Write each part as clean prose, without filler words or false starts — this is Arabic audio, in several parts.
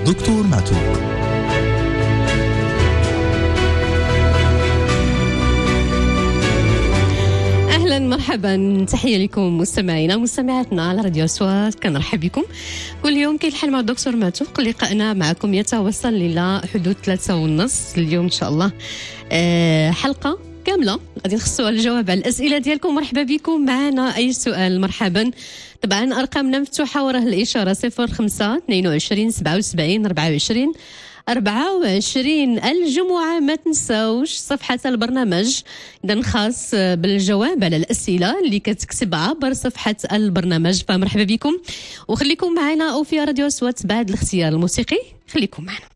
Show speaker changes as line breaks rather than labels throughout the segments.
دكتور ماتو.
اهلا مرحبا، تحيه لكم مستمعينا مستمعاتنا على راديو أصوات. كنرحب بكم كل يوم. كاين الحال مع الدكتور ماتو. لقاءنا معكم يتوصل الى حدود 3:30 اليوم ان شاء الله. حلقه كامله غادي نخصوها الجواب على الاسئله ديالكم. مرحبا بكم معنا، اي سؤال مرحبا. طبعا ارقامنا مفتوحه وراه الاشاره 05 22 77 24 الجمعة. ما تنساوش صفحة البرنامج إذا خاص بالجواب على الأسئلة اللي كتكتب عبر صفحة البرنامج. فمرحبا بكم وخليكم معنا أو في راديو أصوات بعد الاختيار الموسيقي. خليكم معنا.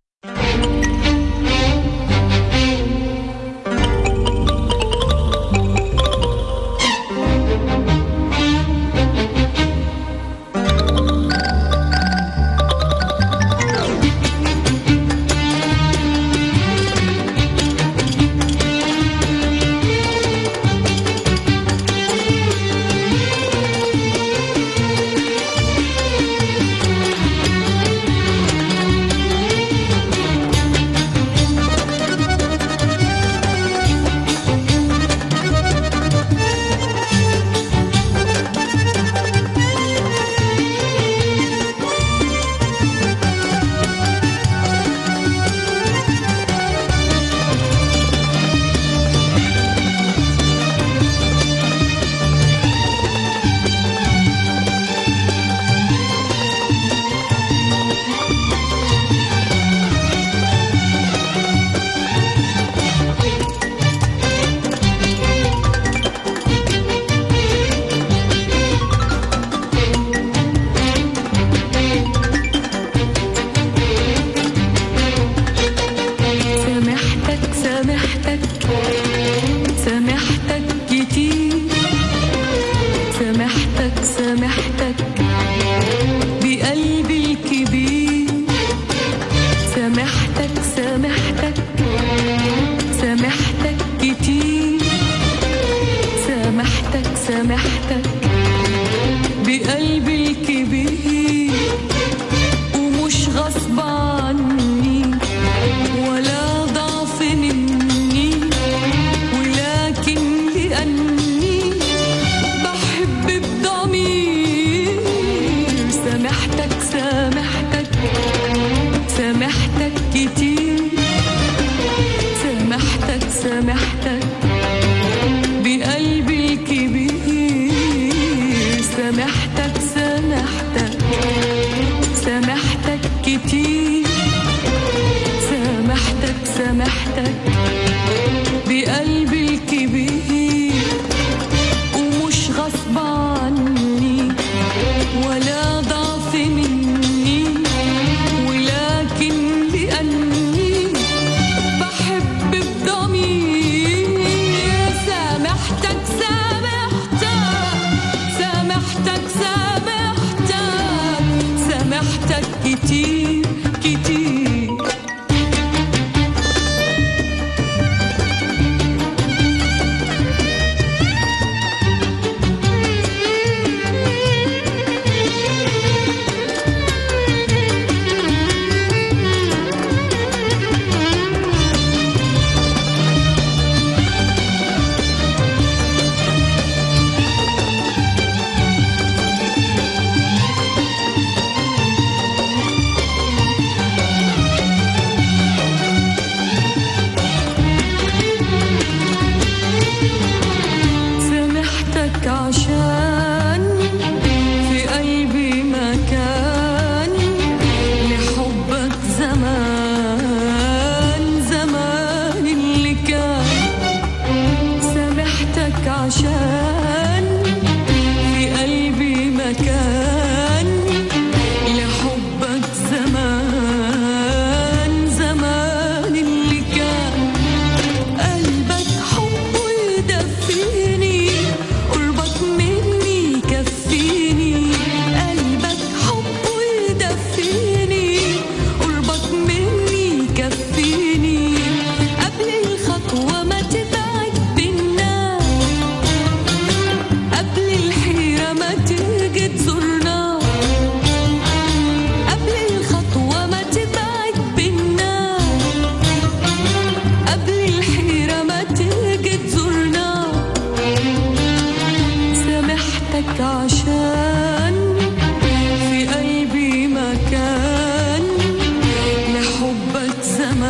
سامحتك عشان في قلبي مكان لحبك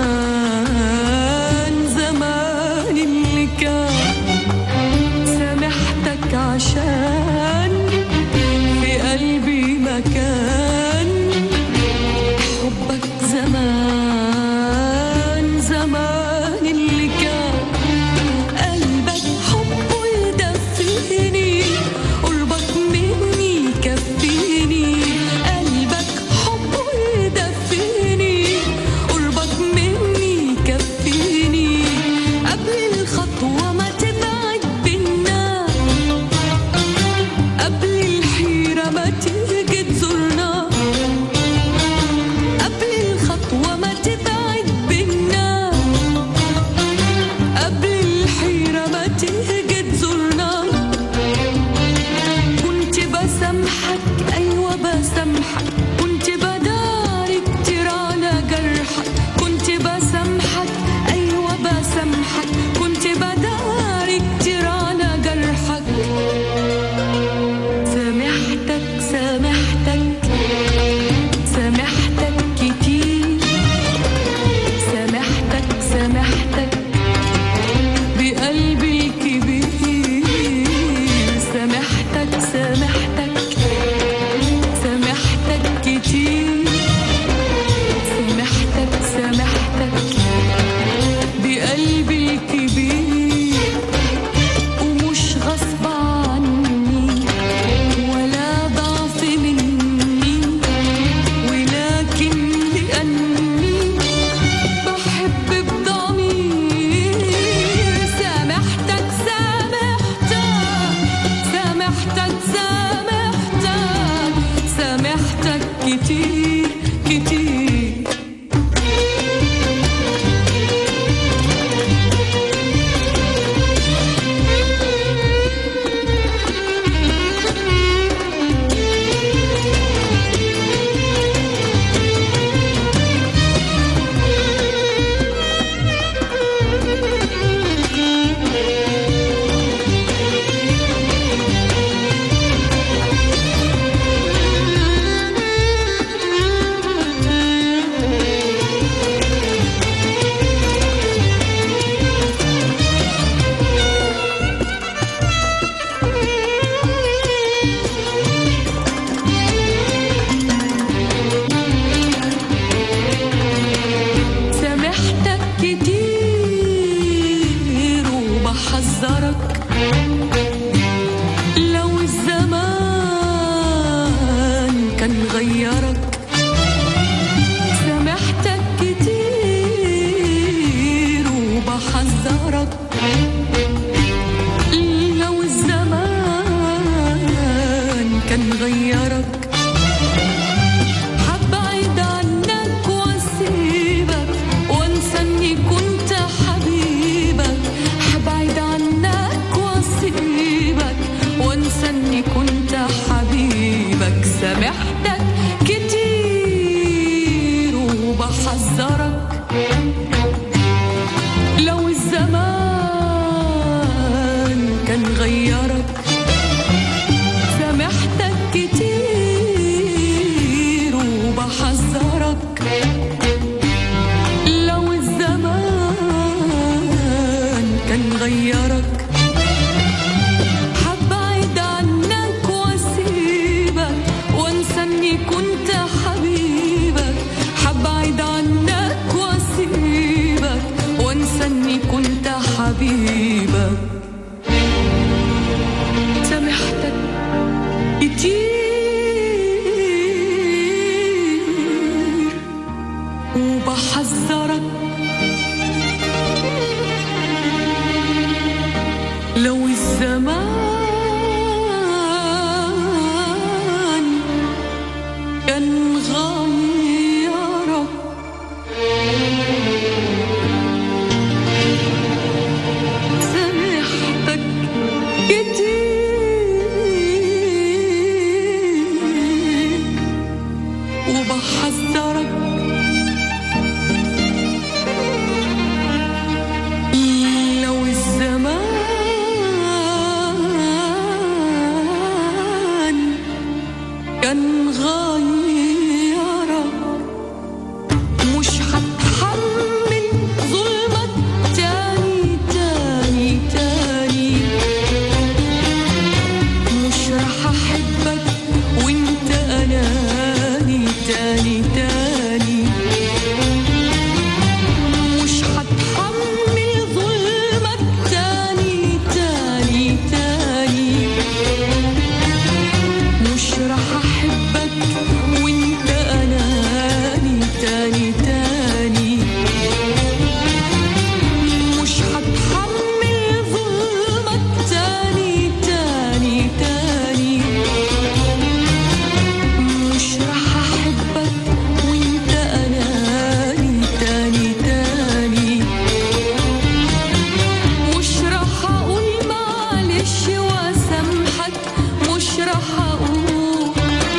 زمان زمان اللي كان. سامحتك عشان في قلبي مكان حبك زمان زمان اللي كان. قلبك حبه يدفيني قربك مني يكفيني. قلبك حبه يدفيني قربك مني يكفيني. قبل الخطوة ما تبعد بينا قبل الحيرة ما تيجي تزورنا. قبل الخطوة ما تبعد بينا قبل الحيرة ما تيجي تزورنا. كنت بسامحك أيوة بسامحك كنت بداري كتير على جرحك. كنت بسامحك أيوة بسامحك كنت بداري كتير على جرحك. سامحتك سامحتك سامحتك كتير. سامحتك سامحتك بقلبي الكبير. سامحتك سامحتك سامحتك كتير. سامحتك سامحتك بقلبي الكبير. ومش غصب عني ولا ضعف مني ولكن لأني بحب بضمير. سامحتك سامحتك سامحتك سامحتك سامحتك كتير كتير. سامحتك كتير وبحذرك لو الزمان كان غيرك. سامحتك كتير وبحذرك لو الزمان كان غيرك. حبعد عنك واسيبك وانسى اني كنت حبيبك. حبعد عنك واسيبك وانسى اني كنت حبيبك. سامحتك كتير وبحذرك لو الزمان كان غيرك. سامحتك كتير وبحذرك لو الزمان كان غيرك. حبعد عنك واسيبك وانسى كان غيرك مش هتحمل ظلمك تاني تاني تاني مش رح أحبك وانت أناني تاني تاني مش هتحمل ظلمك تاني تاني تاني مش رح أحبك وانت أناني تاني تاني مش هتحمل ظلمك تاني تاني تاني مش رح أحبك وانت أناني تاني تاني مش رح أقول معلش وأسامحك مش رح أقول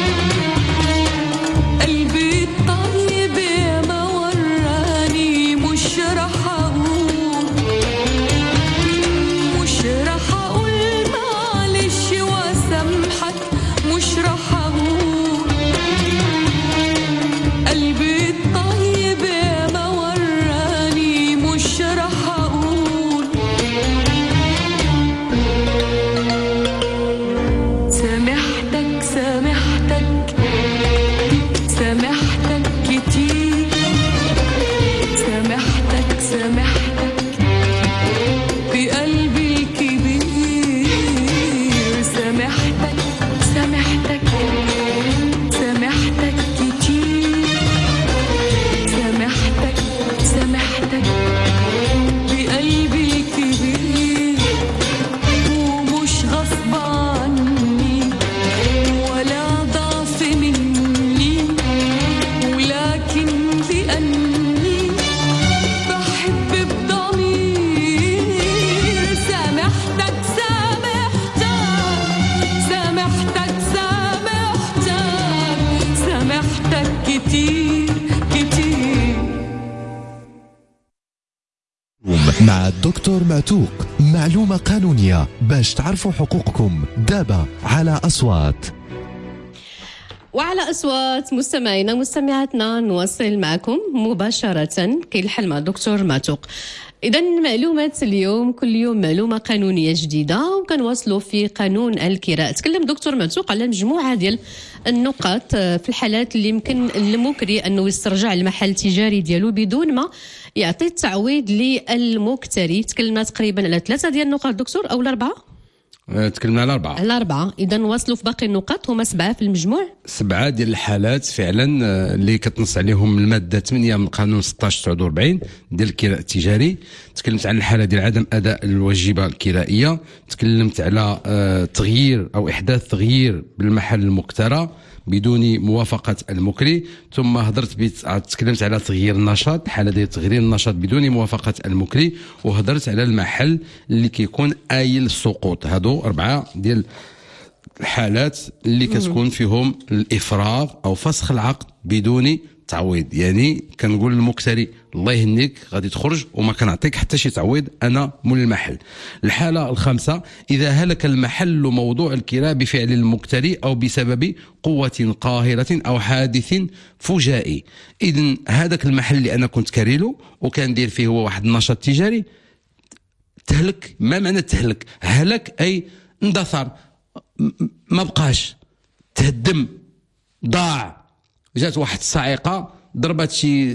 قلبي الطيب يا ما وراني مش رح أقول مش رح أقول معلش وأسامحك مش رح أقول قلبي الطيب يا ما وراني مش رح أقول سامحتك سامحتك سامحتك كتير سامحتك سامحتك بقلبي الكبير سامحتك سامحتك سامحتك كتير سامحتك سامحتك بقلبي الكبير ومش غصب عني ولا ضعف مني ولكن لأني بحب بضمير سامحتك سامحتك سامحتك كتير كتير
مع الدكتور معتوق، معلومة قانونية باش تعرفوا حقوقكم دابا على أصوات.
وعلى أصوات مستمعينا مستمعاتنا نواصل معكم مباشرة كي الحل مع الدكتور معتوق. إذا معلومات اليوم كل يوم معلومة قانونية جديدة وكنواصلوا في قانون الكراء. تكلم دكتور معتوق على مجموعة ديال النقاط في الحالات اللي يمكن للمكري أنه يسترجع المحل التجاري ديالو بدون ما يعطي التعويض للمكتري. تكلمنا تقريبا على 3 ديال النقاط دكتور أو 4؟
تكلمنا على 4.
على 4. إذا نواصلوا في باقي النقاط هما 7 في المجموع.
7 ديال الحالات فعلا اللي كتنص عليهم المادة 8 من قانون 1649 ديال الكراء التجاري. تكلمت عن الحالة ديال عدم أداء الواجبة الكرائية، تكلمت على تغيير أو إحداث تغيير بالمحل المكترى بدون موافقة المكري، ثم تكلمت على تغيير النشاط، حالة ديال تغيير النشاط بدون موافقة المكري، وهضرت على المحل اللي كيكون آيل السقوط. هادو 4 ديال الحالات اللي كتكون فيهم الإفراغ أو فسخ العقد بدون تعويض. يعني كنقول للمكتري الله يهنيك غادي تخرج وما كنعطيك حتى شي تعويض، انا مول المحل. الحاله الخامسه اذا هلك المحل موضوع الكراء بفعل المكتري او بسبب قوه قاهره او حادث فجائي. اذن هذاك المحل اللي انا كنت كاريله وكان دير فيه هو واحد النشاط تجاري تهلك. ما معنى تهلك؟ هلك اي اندثر، ما بقاش، تهدم، ضاع. جات واحد الصاعقه ضربت شي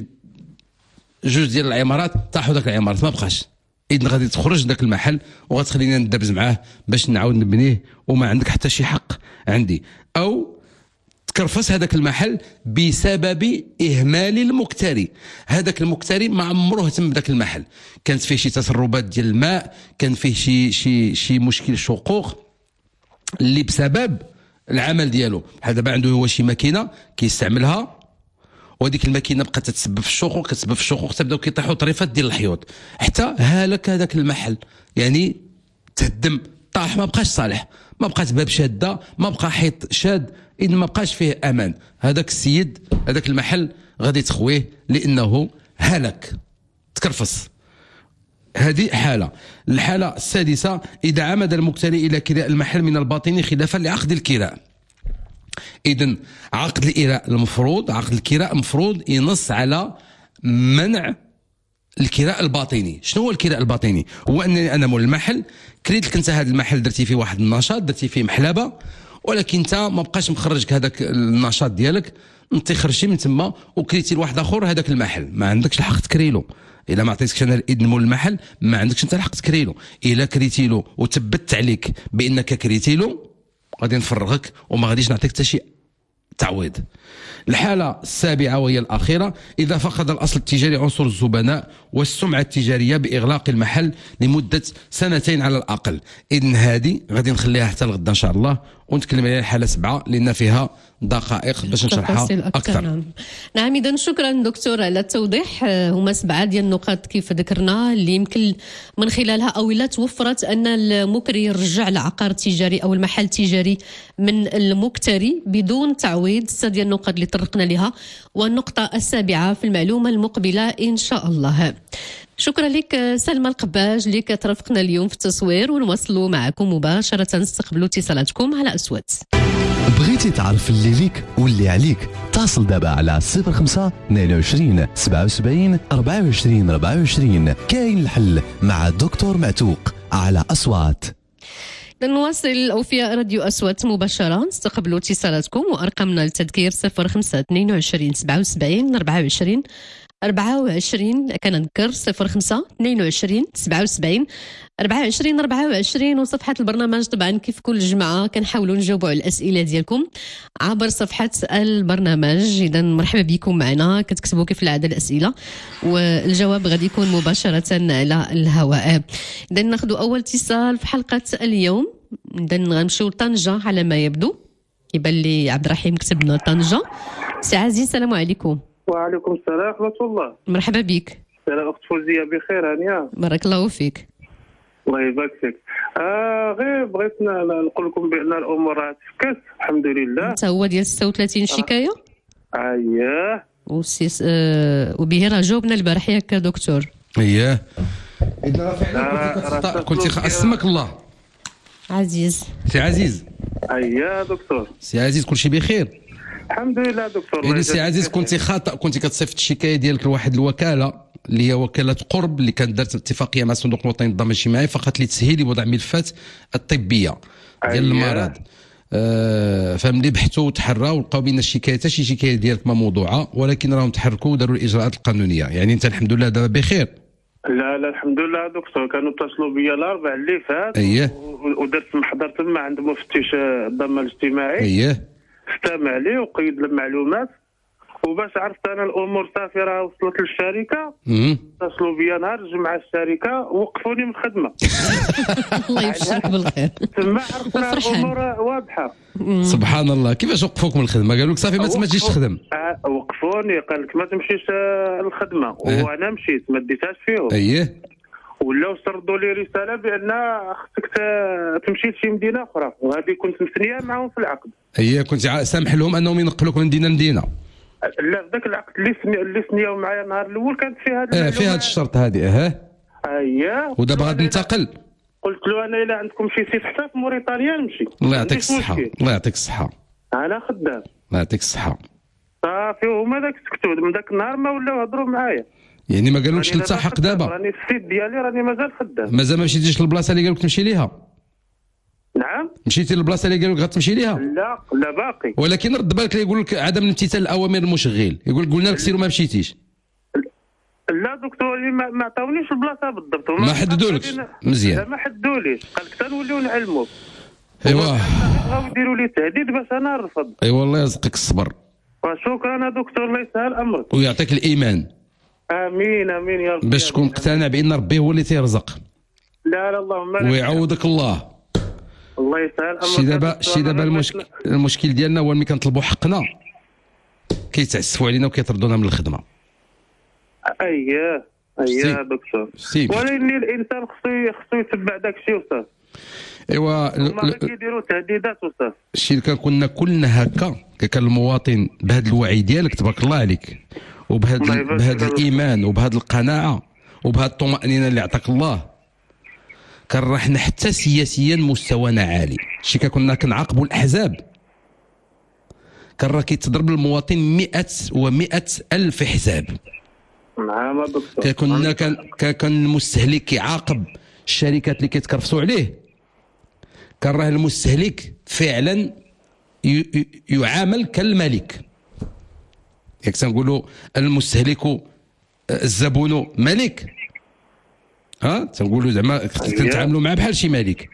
2 ديال العمارات، طاحوا داك العمارات ما بقاش. اذن غادي تخرج داك المحل وغتخليني ندبز معاه باش نعاود نبنيه وما عندك حتى شي حق عندي. او تكرفس هذاك المحل بسبب اهمال المكتري. هذاك المكتري ما عمره اهتم بداك المحل، كانت فيه شي تسربات ديال الماء، كان فيه شي مشكل شقوق اللي بسبب العمل ديالو. بحال دابا عنده هو شي ماكينه كيستعملها وهذيك الماكينه بقات تتسبب في الشقوق، كتسبب في الشقوق، تبداو كيطيحوا طريفات ديال الحيوط حتى هلك هذاك المحل. يعني تهدم، طاح، ما بقاش صالح، ما بقات باب شاده، ما بقى حيط شاد، اذا ما بقاش فيه امان. هذاك السيد هذاك المحل غادي تخويه لانه هلك، تكرفص. هذه حالة. الحالة السادسة إذا عمد المكتري إلى كراء المحل من الباطن خلافا لعقد الكراء. اذا عقد الكراء المفروض ينص على منع الكراء الباطني. شنو هو الكراء الباطني؟ هو انني انا مول المحل كريت لك انت هذا المحل، درتي فيه واحد النشاط، درتي فيه محلبه، ولكن انت ما بقاش مخرجك هذاك النشاط ديالك، انت خرجتي من تما وكريتي لواحد اخر هذاك المحل، ما عندكش الحق تكريلو. الا ما عطيتكش انا الاذن مول المحل ما عندكش انت الحق تكريلو. الا كريتي له وثبت عليك بانك كريتي له غادي نفرغك وما غاديش نعطيك حتى شي تعويض. الحالة السابعة وهي الأخيرة: إذا فقد الأصل التجاري عنصر الزبناء والسمعة التجارية بإغلاق المحل لمدة 2 على الأقل. إذن هذه غادي نخليها حتى الغدا إن شاء الله ونتكلم عليها الحالة 7 لأن فيها دقائق باش نشرحها أكثر.
نعم إذا شكرا دكتور على التوضيح. هما 7 ديال النقاط كيف ذكرنا اللي يمكن من خلالها أو لا توفرت أن المكري يرجع العقار التجاري أو المحل التجاري من المكتري بدون تعويض. 6 ديال النقاط اللي طرقنا لها، والنقطة 7 في المعلومة المقبلة إن شاء الله. شكرا لك سلمى القباج اللي كترافقنا اليوم في التصوير، ونواصلوا معكم مباشرة نستقبلوا اتصالاتكم على أصوات.
بغيتي تعرف اللي ليك واللي عليك؟ اتصل دابا على 05 22 77 24 24. كاين الحل مع الدكتور معتوق على أصوات.
نواصل أوفياء راديو أصوات مباشرة، نستقبلوا اتصالاتكم وأرقامنا للتذكير 05 22 77 24 24. كنذكر 05 22 77 24 24. وصفحة البرنامج طبعا كيف كل جمعة كنحاولوا نجاوبوا على الأسئلة ديالكم عبر صفحة البرنامج. إذا مرحبا بكم معنا، كتكتبوا كيف العادة الأسئلة والجواب غادي يكون مباشرة على الهواء. إذا ناخذوا أول اتصال في حلقة اليوم. إذا غنمشيو لطنجة على ما يبدو، يبان لي عبد الرحيم كتبنا طنجة. سي عزيز السلام عليكم.
وعليكم السلام ورحمة الله.
مرحبا بك.
سلام أخت فوزية، بخير هانية؟
بارك الله فيك.
الله يبارك فيك. غير بغيت نقول لكم بأن الأمور راه تفكات الحمد لله.
انت هو ديال 36 شكاية؟
اييه.
وبه راه جاوبنا البارح ياك دكتور.
اييه. اذا راه فعلا كنتي اسمك الله
عزيز.
سي عزيز.
اييه دكتور.
سي عزيز كلشي بخير؟
الحمد لله دكتور.
إذا سي عزيز كنتي خاطئ، كنتي كتصيفط الشكايه ديالك لواحد الوكاله اللي هي وكاله قرب اللي كانت دارت اتفاقيه مع الصندوق الوطني للضمان الاجتماعي فقط لتسهيل وضع ملفات الطبيه ديال المرض. فملي بحثوا وتحراوا لقاو بان الشكايه حتى شي شكايه ديالك ما موضوعه، ولكن راهم تحركوا وداروا الاجراءات القانونيه. يعني انت الحمد لله دابا بخير؟
لا الحمد لله دكتور. كانوا اتصلوا بيا الاربع اللي فات.
اييه.
ودرت محضر تما عند مفتش الضمان الاجتماعي.
اييه.
استمع لي وقيد المعلومات، وباش عرفت انا الامور صافي راه وصلت للشركه. اتصلوا بيا نهار مع الشركه ووقفوني من الخدمه.
الله يبشرك بالخير.
تما عرفنا الامور واضحه.
سبحان الله. كيفاش وقفوك من الخدمه؟ قالوا لك صافي ما تجيش تخدم؟
وقفوني، قال لك ما تمشيش الخدمه. وانا مشيت ما ديتهاش فيهم.
اييه.
ولاو سردوا لي رساله بان خصك تمشي لشي مدينه اخرى، وهذه كنت مستنيه معاهم في العقد.
اييه. كنت سامح لهم انهم ينقلوك من مدينه لمدينه؟
لا في ذاك العقد اللي سنياو معايا النهار الاول كانت فيه هذا
في هذا الشرط هذه.
اييه.
ودابا غادي ننتقل.
قلت له انا الا عندكم شي سيت حتى في موريتانيا نمشي.
الله يعطيك الصحه. الله يعطيك الصحه.
انا خدام.
الله يعطيك الصحه.
صافي وهما داك سكتوا من ذاك النهار ما ولاو يهضروا معايا.
يعني ما قالولكش تلتحق دابا؟
راني السيت ديالي راني مازال خدام.
مازال ما مشيتيش للبلاصه اللي قالوا لك تمشي ليها؟
نعم.
مشيتي للبلاصه اللي قالوا لك غتمشي ليها؟
لا باقي.
ولكن رد بالك يقول لك عدم امتثال الاوامر المشغل، يقول لك قلنا لك سير وما مشيتيش.
لا دكتور ما عطاونيش البلاصه بالضبط.
ما حددولكش مزيان.
لا ما حددوليش، قال لك تنوليو نعلموك.
ايوا.
بغاو يديروا لي تهديد باش انا نرفض.
ايوا الله يرزقك الصبر.
شكرا يا دكتور، الله يسهل امرك.
ويعطيك الايمان.
امين امين يا رب.
باش تكون مقتنع بان ربي هو اللي تيرزق.
لا اللهم لا.
ويعوضك الله.
الله يسهل امرك.
شي دابا المشكل ديالنا هو ملي كنطلبوا حقنا كيتعسفوا علينا وكيطردونا من الخدمه.
اييه يا دكتور. ولكن الانسان خصو يتبع داك الشيء وصافي.
ايوا.
هما كيديروا تهديدات وصافي.
الشيء اللي كنا كلنا هكا كان المواطن بهذا الوعي ديالك تبارك الله عليك، وبهذا الايمان وبهذا القناعه وبهذا الطمانينه اللي عطاك الله، كان رحنا حتى سياسيا مستوانا عالي. شي كنا كنعاقبوا الاحزاب كان راه كيتضرب للمواطن 100 ألف حساب.
نعم دكتور.
كان المستهلك كيعاقب الشركات اللي كيتكرفسوا عليه، كان راه المستهلك فعلا يعامل كالملك. ياك تنقولوا المستهلك الزبون ملك، تنقولوا زعما كنتعاملوا معاه بحال شي ملك.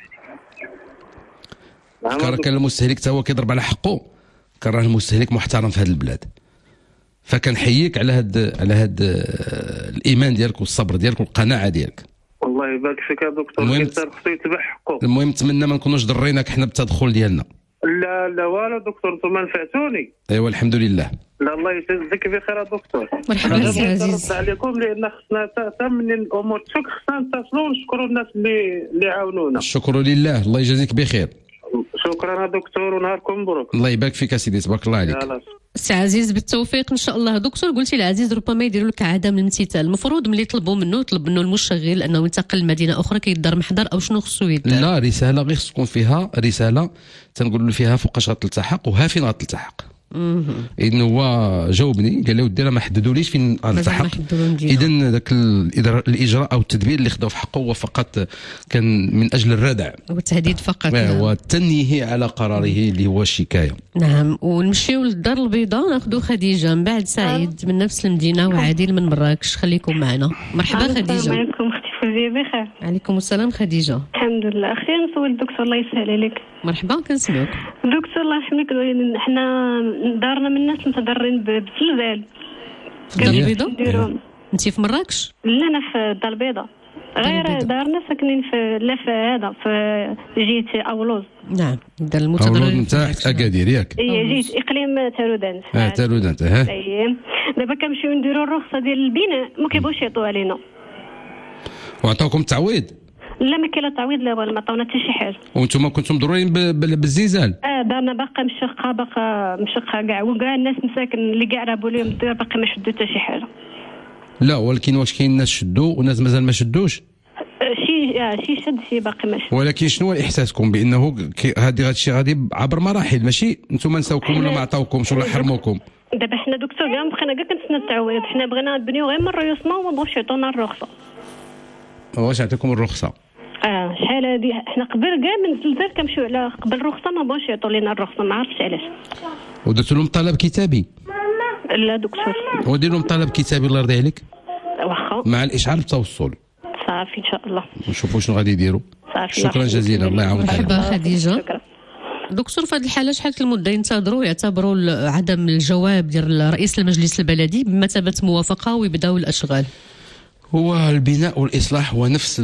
كان المستهلك حتى هو كيضرب على حقه، كان راه المستهلك محترم في هذه البلاد. فكنحييك على هاد الايمان ديالك والصبر ديالك والقناعه ديالك.
الله يبارك فيك يا دكتور. الانسان خصو يتبع حقه.
المهم نتمنى ما نكونوش ضريناك حنا بالتدخل ديالنا.
لا والو دكتور، انتم نفعتوني.
ايوا الحمد لله.
لا الله يجزيك بخير يا دكتور.
مرحبا سي عزيز.
نرد عليكم لان خصنا حتى من الامور تفك خصنا نتصلوا ونشكروا الناس اللي عاونونا.
الشكر لله، الله يجازيك بخير.
شكرا يا دكتور ونهاركم مبروك.
الله يبارك فيك سيدي، تبارك الله عليك.
سي عزيز بالتوفيق ان شاء الله. دكتور قلتي العزيز ربما يديروا لك عدم الامتثال، المفروض ملي يطلبوا منه المشغل انه ينتقل لمدينه اخرى كيدار محضر او شنو خصو يدير؟
لا، رساله غير تكون فيها رساله تنقول له فيها فوقاش غتلتحق وها فين غتلتحق. اذا هو جاوبني قال لي ودي راه ما حددوليش فين غنلتحق. اذا ذاك الاجراء او التدبير اللي خداو في حقه هو فقط كان من اجل الردع
والتهديد فقط.
والتنيه على قراره اللي هو الشكايه.
نعم. ونمشيو للدار البيضاء ناخذ خديجه، من بعد سعيد من نفس المدينه وعادل من مراكش. خليكم معنا. مرحبا خديجه.
السلام عليكم اختي فوزيه، بخير؟
عليكم السلام خديجه.
الحمد لله. اختي نسول الدكتور الله يسهل عليك.
مرحبا كنسمعوك.
دكتور الله يحميك، حنا دارنا من الناس متضررين بالزلزال.
في الدار البيضاء؟ انت في مراكش؟
لا انا في الدار البيضاء، غير دارنا ساكنين في هذا في جهه اولوز.
نعم. الدار المتضررين
نتاع اكادير ياك؟
جيت اقليم تارودانت.
تارودانت.
دابا كنمشيو نديروا الرخصه ديال البناء، ما كيبغوش يعطوا علينا.
وعطاوكم التعويض؟
لا ما كاين لا تعويض لا والو، ما عطاونا حتى شي حاجه.
وانتم كنتم مضرورين بالزلزال؟
دارنا باقا مشقه كاع، وكاع الناس مساكن اللي كاع رابوا لهم الدار باقي ما شدوا حتى شي حاجه.
لا ولكن واش كاين ناس شدوا وناس مازال ما شدوش؟
شي شد شي باقي ما شد.
ولكن شنو احساسكم بانه هذا الشيء غادي عبر مراحل، ماشي انتم نساوكم ولا ما عطاوكمش ولا حرموكم؟
دابا حنا دكتور كاع بقينا كاع كنتسنى التعويض، حنا بغينا نبنيو غير من الريوسمون وما بغاوش يعطونا الرخصه.
واش عطاكم الرخصه؟
شحال هادي حنا قبل كاع من الزلزال كنمشيو على قبل الرخصه، ما بغاوش يعطوا لنا الرخصه، ما عرفتش علاش.
ودرتوا لهم طلب كتابي؟
لا دكتور.
ودير لهم طلب كتابي الله يرضي عليك؟
واخا.
مع الاشعار بالتوصل.
صافي ان شاء الله.
نشوفوا شنو غادي يديروا.
شكرا
جزيلا، الله يعاونك.
مرحبا خديجه. دكتور في هذه الحاله شحال المده ينتظروا يعتبروا عدم الجواب ديال رئيس المجلس البلدي بمثابه موافقه ويبداو الاشغال؟
هو البناء والإصلاح هو نفس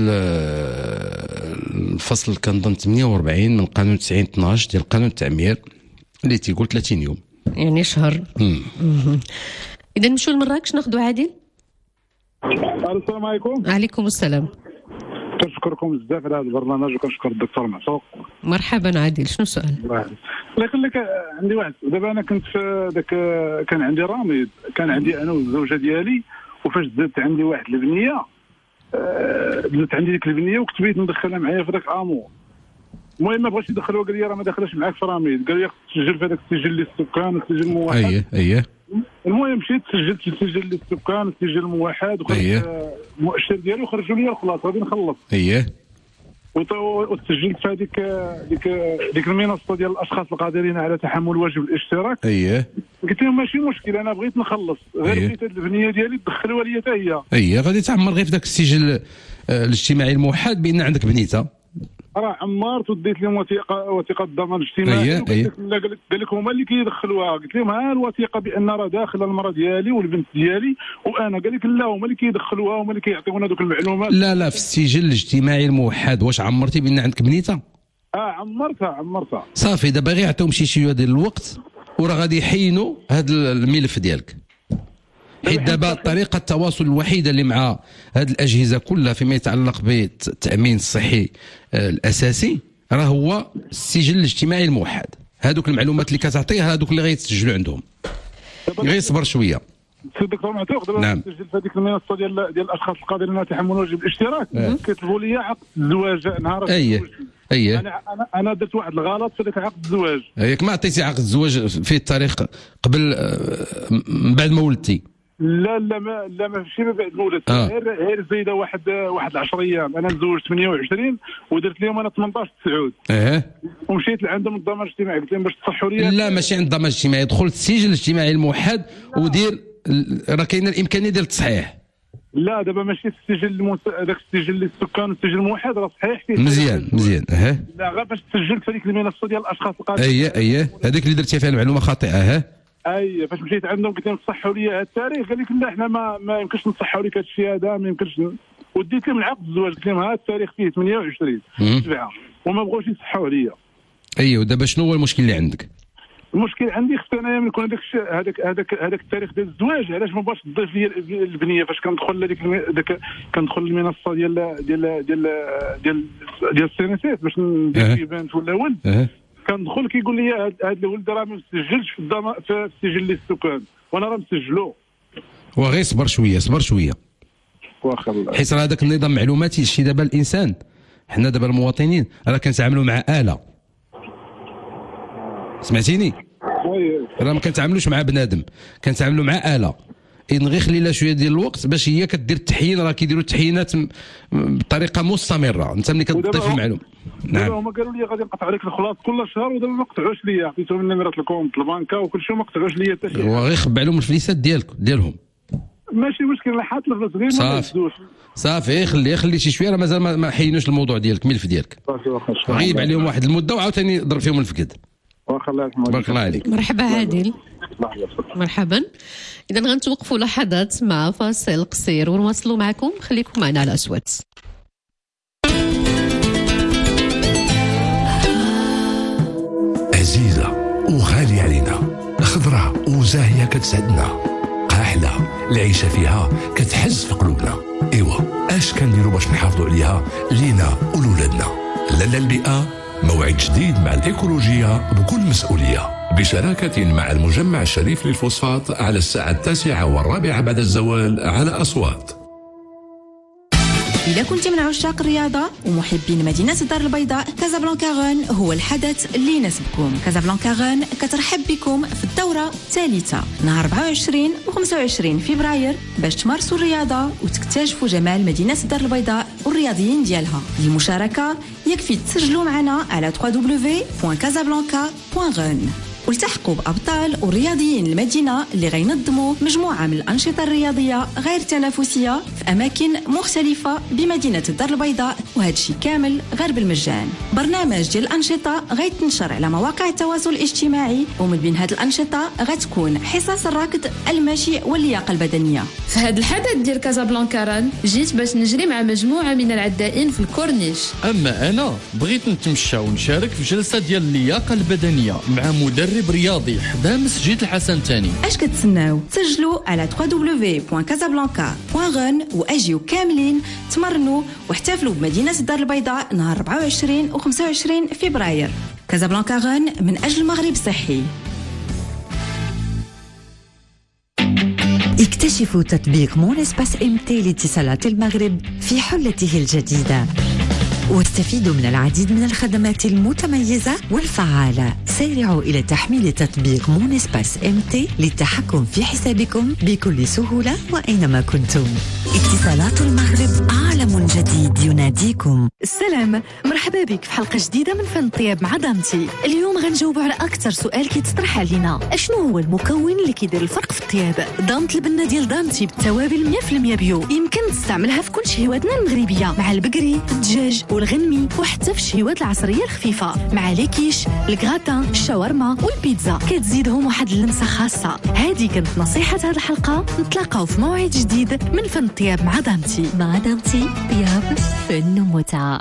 الفصل كنظن 48 من قانون 90/12 ديال قانون التعمير اللي تيقول 30 يوم،
يعني شهر. إذا نمشيو لمراكش ناخذوا عادل.
السلام عليكم.
وعليكم السلام.
كنشكركم بزاف على هذا البرنامج وكنشكر الدكتور معتوق.
مرحبا عادل، شنو السؤال؟
الله يخليك. عندي واحد دابا، انا كنت في داك كان عندي رامي، كان عندي انا والزوجه ديالي، وفاش زدت عندي واحد البنيه، زدت عندي ديك البنيه وكتبيت ندخلها معايا في داك امور. المهم ما بغاش يدخلوها، قال لي راه ما داخلاش معاك في رامي، قال لي تسجل في هذاك السجل اللي السكان والسجل الموحد.
اييه.
المهم مشيت سجلت في السجل اللي السكان والسجل الموحد وخرجت المؤشر ديالي وخرجوا لي الخلاص غادي نخلص. وسجلت في ديك المنصه ديال الاشخاص القادرين على تحمل واجب الاشتراك. قلت لهم ماشي مشكل، انا بغيت نخلص، غير بغيت هذه البنيه ديالي تدخلوها لي حتى هي. غادي تعمر غير في ذاك السجل الاجتماعي الموحد بان عندك بنيته. راه عمرت وديت لهم وثيقه الضمان الاجتماعي. قال لك هما اللي كيدخلوها. قلت لهم ها الوثيقه بان راه داخله المراه ديالي والبنت ديالي وانا. قال لك لا، هما اللي كيدخلوها، هما اللي كيعطيونا دوك المعلومات.
لا في السجل الاجتماعي الموحد واش عمرتي بان عندك بنيته؟
عمرتها. صافي
دابا غير يعطيهم شي شويه ديال الوقت وراه غادي يحينوا هذا الملف ديالك. حيت دابا طريقه التواصل الوحيده اللي مع هذه الاجهزه كلها فيما يتعلق بالتامين الصحي الاساسي راه هو السجل الاجتماعي الموحد. هذوك المعلومات اللي كتعطيه هذوك اللي غيتسجلوا عندهم. غير صبر شويه.
الدكتور معتوق دابا
نعم.
سجل في هذيك المنصه ديال الاشخاص القادرين على تحمل واجب الاشتراك كيطلبوا لي عقد الزواج نهار انا درت واحد الغلط في ذاك عقد الزواج.
ياك ما عطيتي عقد الزواج فيه التاريخ قبل من بعد ما ولدتي؟
لا ماشي من بعد ما ولدت. غير زايده واحد 10 ايام. انا تزوجت 28 ودرت لهم انا 18/9 ومشيت لعندهم الضمان الاجتماعي قلت لهم باش تصحوا لي.
لا ماشي عند الضمان الاجتماعي، دخل السجل الاجتماعي الموحد ودير راه كاينه الامكانيه ديال التصحيح.
لا دابا ماشي السجل هذاك السجل للسكان والسجل الموحد راه صحيح فيه
مزيان
لا غير باش تسجلت في هذيك المنصه ديال الاشخاص القادرين.
هذيك اللي درتي فيها المعلومه خاطئه.
فاش مشيت عندهم قلت لهم صحوا لي هذا التاريخ قال لك لا احنا ما يمكنش نصحوا لك هذا الشيء هذا ما يمكنش. وديت لهم العقد الزواج قلت لهم هذا التاريخ فيه 28/7 وما بغاوش يصحوا لي.
ودابا شنو هو المشكل اللي عندك؟
المشكل عندي خصني انايا من يكون هذاك التاريخ ديال الزواج. علاش ما بغاش تضيف لي البنيه فاش كندخل لهذيك كندخل المنصه ديال السينيسيت باش ندير فيه بنت ولا ولد كندخل كيقول لي هذا الولد راه ما مسجلش في السجل للسكان وانا راه مسجلو.
وغير صبر شويه
واخا
حيت راه هذاك النظام المعلوماتي شي دابا الانسان حنا دابا المواطنين راه كنتعاملوا مع آلة. سمعتيني؟ راه ما كنتعاملوش مع بنادم، كنتعاملوا مع آلة. إن غير خلي لها شويه ديال الوقت باش هي كدير التحيين. راه كيديروا التحيينات بطريقه مستمره. انت ملي كتضيف المعلومه
نعم هما قالوا لي غادي نقطع عليك الخلاص كل شهر ودابا ما قطعوش لي. عطيتهم النمره الكونت البنكه وكل شيء ما قطعوش لي حتى شي.
وغير خبع لهم الفليسات ديالهم.
ماشي مشكل انا حاط الفلوس غير ما
صافي خلي شي شويه راه مازال ما حينوش الموضوع ديالك ملف ديالك. غيب عليهم واحد المده وعاوتاني ضرب فيهم الفقد.
واخا الله يرحمه.
بارك الله عليك.
مرحبا عادل. مرحبا. إذا غنتوقفوا لحظات مع فاصل قصير ونواصلوا معكم. خليكم معنا على أصوات.
عزيزة وغالية علينا، خضراء وزاهية كتسعدنا، قاحلة العيشة فيها كتحز في قلوبنا. إيوا اش كنديروا باش نحافظوا عليها لينا ولولادنا؟ لالا البيئة موعد جديد مع الإيكولوجية بكل مسؤولية بشراكة مع المجمع الشريف للفوسفات على الساعة 9:15 بعد الزوال على أصوات.
إذا كنت من عشاق الرياضة ومحبين مدينة الدار البيضاء، كازابلانكا غون هو الحدث اللي يناسبكم. كازابلانكا غون كترحب بكم في الدورة الثالثة نهار 24 و 25 فبراير باش تمارسوا الرياضة وتكتشفوا جمال مدينة الدار البيضاء والرياضيين ديالها. للمشاركة يكفي تسجلوا معنا على www.casablanca.run والتحقوا بأبطال ورياضيين المدينة اللي غينظموا مجموعة من الأنشطة الرياضية غير تنافسية في أماكن مختلفة بمدينة الدار البيضاء، وهذا الشيء كامل غير بالمجان. برنامج ديال الأنشطة غيتنشر على مواقع التواصل الاجتماعي، ومن بين هذه الأنشطة غتكون حصص الركض، المشي واللياقة البدنية.
في هذا الحدث ديال كازابلانكا ران جيت باش نجري مع مجموعة من العدائين في الكورنيش.
أما أنا بغيت نتمشى ونشارك في جلسة ديال اللياقة البدنية مع مدرب رياضي حدا مسجد الحسن الثاني.
اش كتسناو؟ سجلوا على www.casablanca.run واجيو كاملين تمرنوا واحتفلوا بمدينة الدار البيضاء نهار 24 و 25 فبراير. كازابلانكا غون من أجل مغرب صحي.
اكتشفوا تطبيق مون اسباس امتي لاتصالات المغرب في حلته الجديدة واستفيدوا من العديد من الخدمات المتميزة والفعالة. سارعوا إلى تحميل تطبيق مون اسباس امتي للتحكم في حسابكم بكل سهولة وأينما كنتم. اتصالات المغرب عالم جديد يناديكم.
السلام، مرحبا بك في حلقة جديدة من فن الطياب مع دامتي. اليوم غنجاوبوا على أكثر سؤال كيتطرح علينا: اشنو هو المكون اللي كيدير الفرق في الطياب؟ دامت البنة ديال دامتي بالتوابل 100% بيو، يمكن تستعملها في كل شهواتنا المغربية، مع البقري، الدجاج والغنمي، وحتى في الشهوات العصرية الخفيفة مع ليكيش، الكغاتان، الشاورما والبيتزا، كتزيدهم واحد اللمسة خاصة. هذه كانت نصيحة هذه الحلقة. نتلاقاو في موعد جديد من فن الطياب مع دامتي.
مع دامتي طياب فن ومتعة.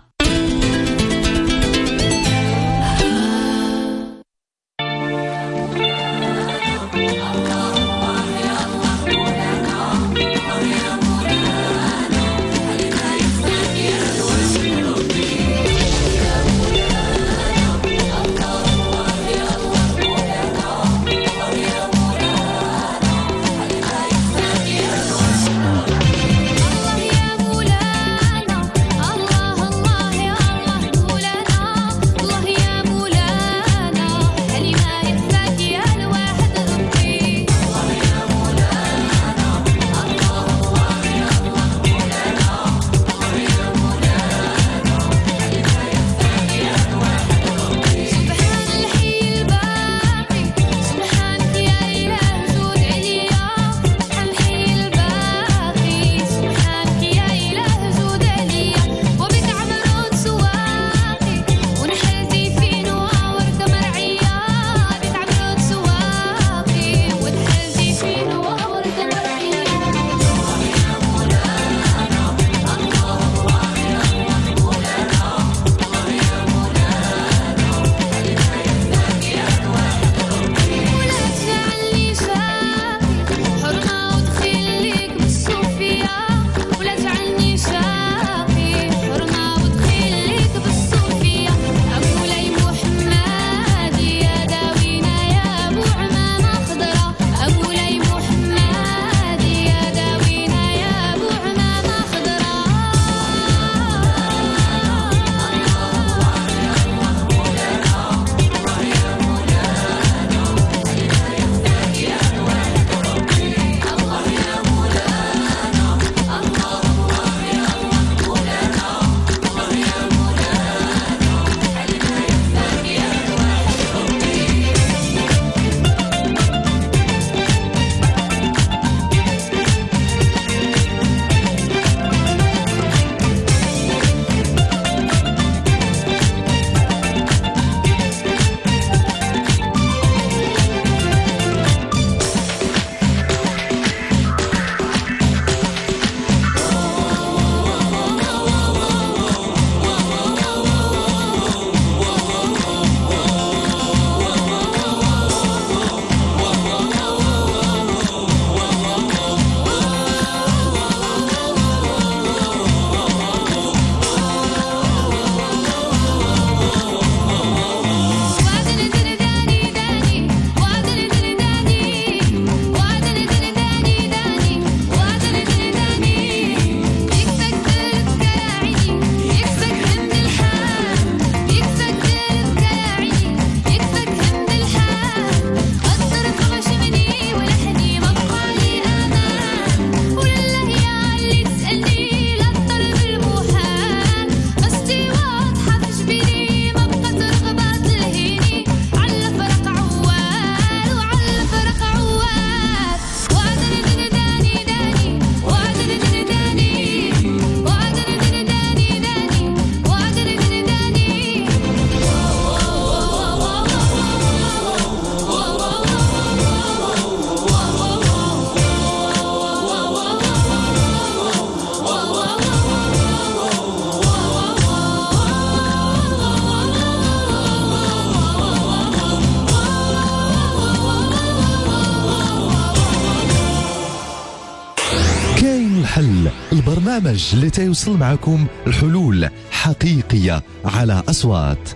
البرنامج اللي تيوصل معكم الحلول حقيقية على أصوات.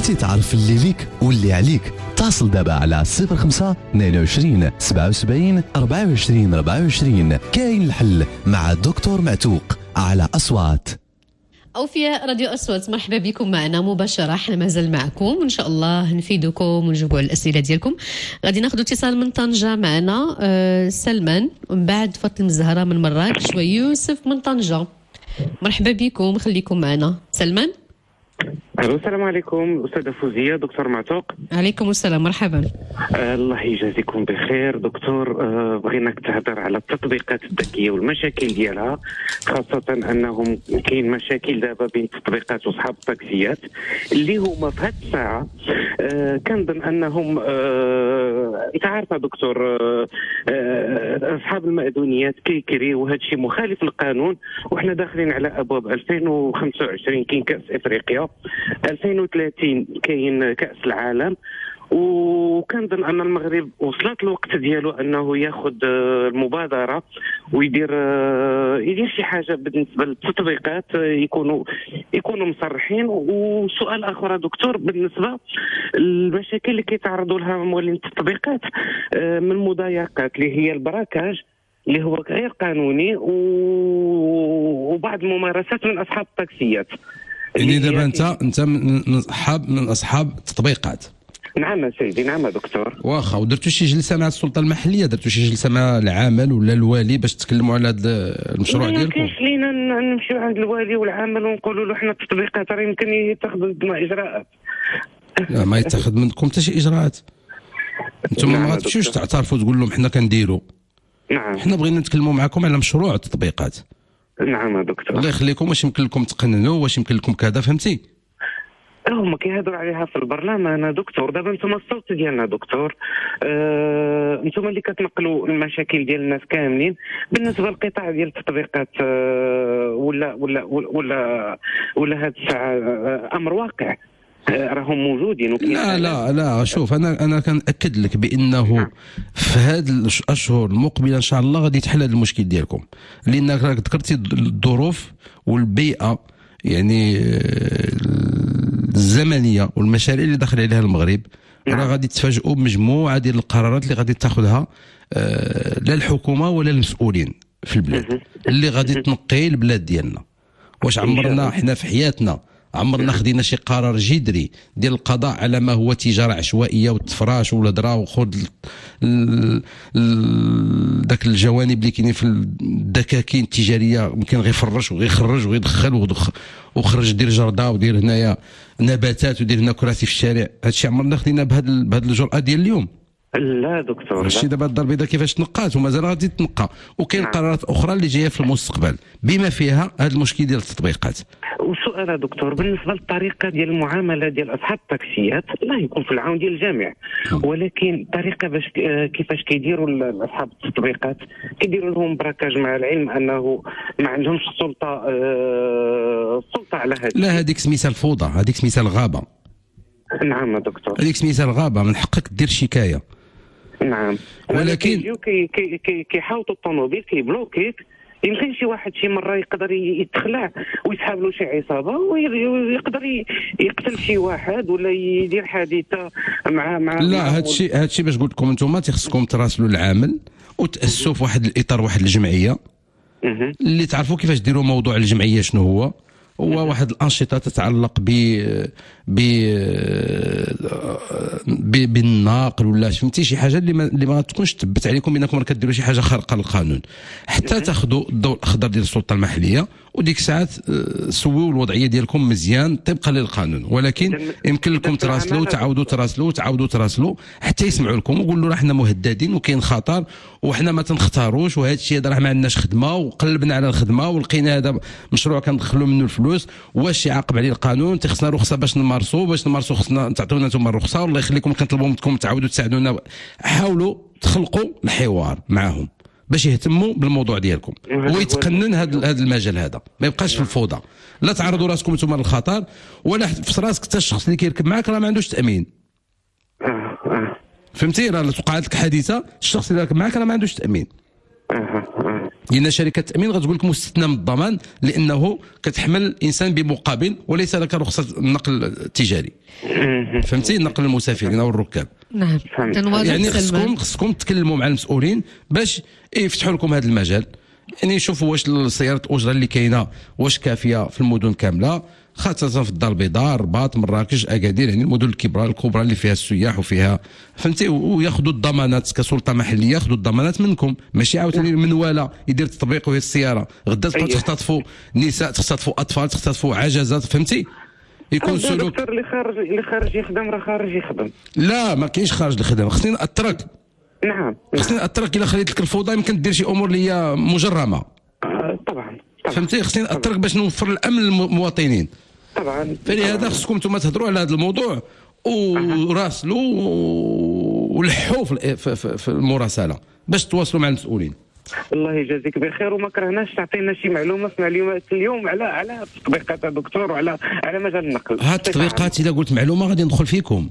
بغيتي تعرف اللي ليك واللي عليك اتصل دابا على 05 22 77 24 24. كاين الحل مع الدكتور معتوق على أصوات.
أوفياء راديو أصوات، مرحبا بكم معنا مباشرة. حنا مازال معكم إن شاء الله نفيدكم ونجاوبوا على الأسئلة ديالكم. غادي ناخذ اتصال من طنجة معنا سلمان، ومن بعد فاطمة الزهراء من مراكش ويوسف من طنجة. مرحبا بكم، خليكم معنا. سلمان.
السلام عليكم أستاذة فوزية، دكتور معتوق.
عليكم السلام، مرحبا.
الله يجازيكم بخير دكتور. بغيناك تهضر على التطبيقات الذكية والمشاكل ديالها، خاصة أنهم كاين مشاكل دابا بين التطبيقات وأصحاب التاكسيات اللي هما في هذه الساعة كنظن أنهم أنت عارفة دكتور أصحاب المأذونيات كيكريو هذا الشيء مخالف للقانون، وإحنا داخلين على أبواب 2025 كاين كأس إفريقيا، 2030 كاين كأس العالم، وكنظن ان المغرب وصلت الوقت ديالو انه ياخذ المبادره ويدير شي حاجه بالنسبه للتطبيقات، يكونوا مصرحين. وسؤال اخر دكتور، بالنسبه للمشاكل اللي كيتعرضوا لها مولين التطبيقات من مضايقات اللي هي البراكاج اللي هو غير قانوني، وبعض الممارسات من اصحاب التاكسيات.
يعني دابا انت من اصحاب التطبيقات؟
نعم سيدي، نعم دكتور.
واخا، ودرتوا شي جلسه مع السلطه المحليه، درتوا شي جلسه مع العامل ولا الوالي باش تكلموا على هذا المشروع ديالكم؟
ما كاينش لينا نمشيو عند الوالي والعامل ونقولوا له حنا التطبيقات راه يمكن يتخذ ضدنا اجراءات.
لا، ما يتخذ منكم حتى شي اجراءات. انتم ما غاتمشيوش تعترفوا تقول لهم حنا كنديروا.
نعم،
حنا بغينا نتكلموا معكم على مشروع التطبيقات.
نعم دكتور.
الله يخليكم، واش يمكن لكم تقننوا، واش يمكن لكم كذا، فهمتي؟
هما كيهضروا عليها في البرلمان دكتور. دابا نتوما الصوت ديالنا دكتور، نتوما اللي كتنقلوا المشاكل ديال الناس كاملين. بالنسبه للقطاع ديال التطبيقات ولا هاد الساعه امر واقع، راهم موجودين.
لا شوف، انا كنأكد لك بانه في هذه الاشهر المقبله ان شاء الله غادي يتحل هذا المشكل ديالكم، لانك راك ذكرتي الظروف والبيئه يعني الزمنيه والمشاريع اللي داخل عليها المغرب. راه غادي تفاجئوا بمجموعه ديال القرارات اللي غادي تاخذها لا الحكومه ولا المسؤولين في البلاد اللي غادي تنقي البلاد ديالنا. واش عمرنا حنا في حياتنا عمرنا خدينا شي قرار جذري ديال القضاء على ما هو تجاره عشوائيه والتفراش والهضره وخذ داك الجوانب اللي كاينين في الدكاكين التجاريه، يمكن غير يفرش وغيخرج ويدخل وخرج دير جرده ودير هنايا نباتات ودير هنا كراسي في الشارع. هادشي عمرنا خدينا بهاد الجرأه ديال اليوم.
لا دكتور،
هادشي دابا الدار البيضاء كيفاش تنقات ومازال غادي تنقى، وكاين قرارات اخرى اللي جايه في المستقبل بما فيها هذا المشكل ديال التطبيقات.
وسؤال دكتور، بالنسبه للطريقه ديال المعامله ديال اصحاب التاكسيات، الله يكون في العون ديال الجميع، ولكن الطريقه باش كيفاش كيديروا اصحاب التطبيقات، كيديروا لهم براكاج مع العلم انه ما عندهمش السلطه على هذا.
لا، هذيك سميتها الفوضى، هذيك سميتها الغابه.
نعم دكتور،
هذيك سميتها الغابه، من حقك دير شكايه.
نعم،
ولكن
كيحاوطوا الطوموبيل كيبلوكيك. يمكن شي واحد شي مره يقدر يتخلع ويسحب له شي عصابه ويقدر يقتل شي واحد ولا يدير حادثه مع
لا، هادشي باش قلت لكم انتم خصكم تراسلوا العامل وتاسسوا في واحد الاطار، واحد الجمعيه اللي تعرفوا كيفاش ديروا موضوع الجمعيه شنو هو واحد الانشطه تتعلق بالناقل ولا فهمتي شي حاجه اللي ما تكونش تثبت عليكم بانكم كديروا شي حاجه خارقه للقانون، حتى تاخذوا الضوء الاخضر ديال السلطه المحليه، وديك الساعات سووا الوضعيه ديالكم مزيان طبقا للقانون. ولكن يمكن لكم تراسلوا تعاودوا تراسلوا حتى يسمعوا لكم وقولوا راه حنا مهددين وكاين خطر وحنا ما تنختاروش، وهذا الشيء راه ما عندناش خدمه، وقلبنا على الخدمه ولقينا هذا مشروع كندخلوا منه الفلوس، واش يعاقب عليه القانون؟ تخصنا رخصه باش نمارسوا خصنا تعطيونا انتم الرخصه، والله يخليكم كنطلبوا منكم تعاودوا تساعدونا. حاولوا تخلقوا الحوار معهم باش يهتموا بالموضوع ديالكم ويتقنن هذا المجال، هذا ما يبقاش في الفوضى. لا تعرضوا راسكم انتم للخطر، ولا في راسك حتى الشخص اللي كيركب معاك راه ما عندوش تامين. فهمتي؟ راه توقعت لك حادثه، الشخص اللي راكب معاك راه ما عندوش تامين. لان شركه التامين غتقول لك مستثنى من الضمان لانه كتحمل الانسان بمقابل وليس لك رخصه النقل التجاري. فهمتي؟ نقل المسافرين او الركاب.
نعم.
يعني خصكم تكلموا مع المسؤولين باش يفتحوا لكم هذا المجال، يعني يشوفوا واش السيارات الاجره اللي كاينه واش كافيه في المدن كامله، خاصه في الدار البيضاء، الرباط، مراكش، اكادير، يعني المدن الكبرى اللي فيها السياح وفيها فهمتي، وياخذوا الضمانات كسلطه محليه، ياخذوا الضمانات منكم، ماشي عاوتاني المنواله يدير تطبيق وهي السياره غدا تبقاو تختطفوا نساء، تختطفوا اطفال، تختطفوا عجزات، فهمتي؟ يكون سلوك.
الدكتور اللي خارج يخدم راه خارج يخدم.
لا ما كاينش خارج الخدمه، خصني نأثرك.
نعم.
خصني نأثرك الا خليت لك الفوضى يمكن دير شي امور اللي هي مجرمه.
طبعا.
فهمتي؟ خصني نأثرك باش نوفر الامن للمواطنين.
طبعا.
فلهذا خصكم نتوما تهضروا على هذا الموضوع وراسلوا ولحوا في المراسله باش تواصلوا مع المسؤولين.
الله يجازيك بخير، وما كرهناش تعطينا شي معلومات اليوم على التطبيقات يا دكتور وعلى مجال النقل.
هاد التطبيقات الا قلت معلومه غادي ندخل فيكم.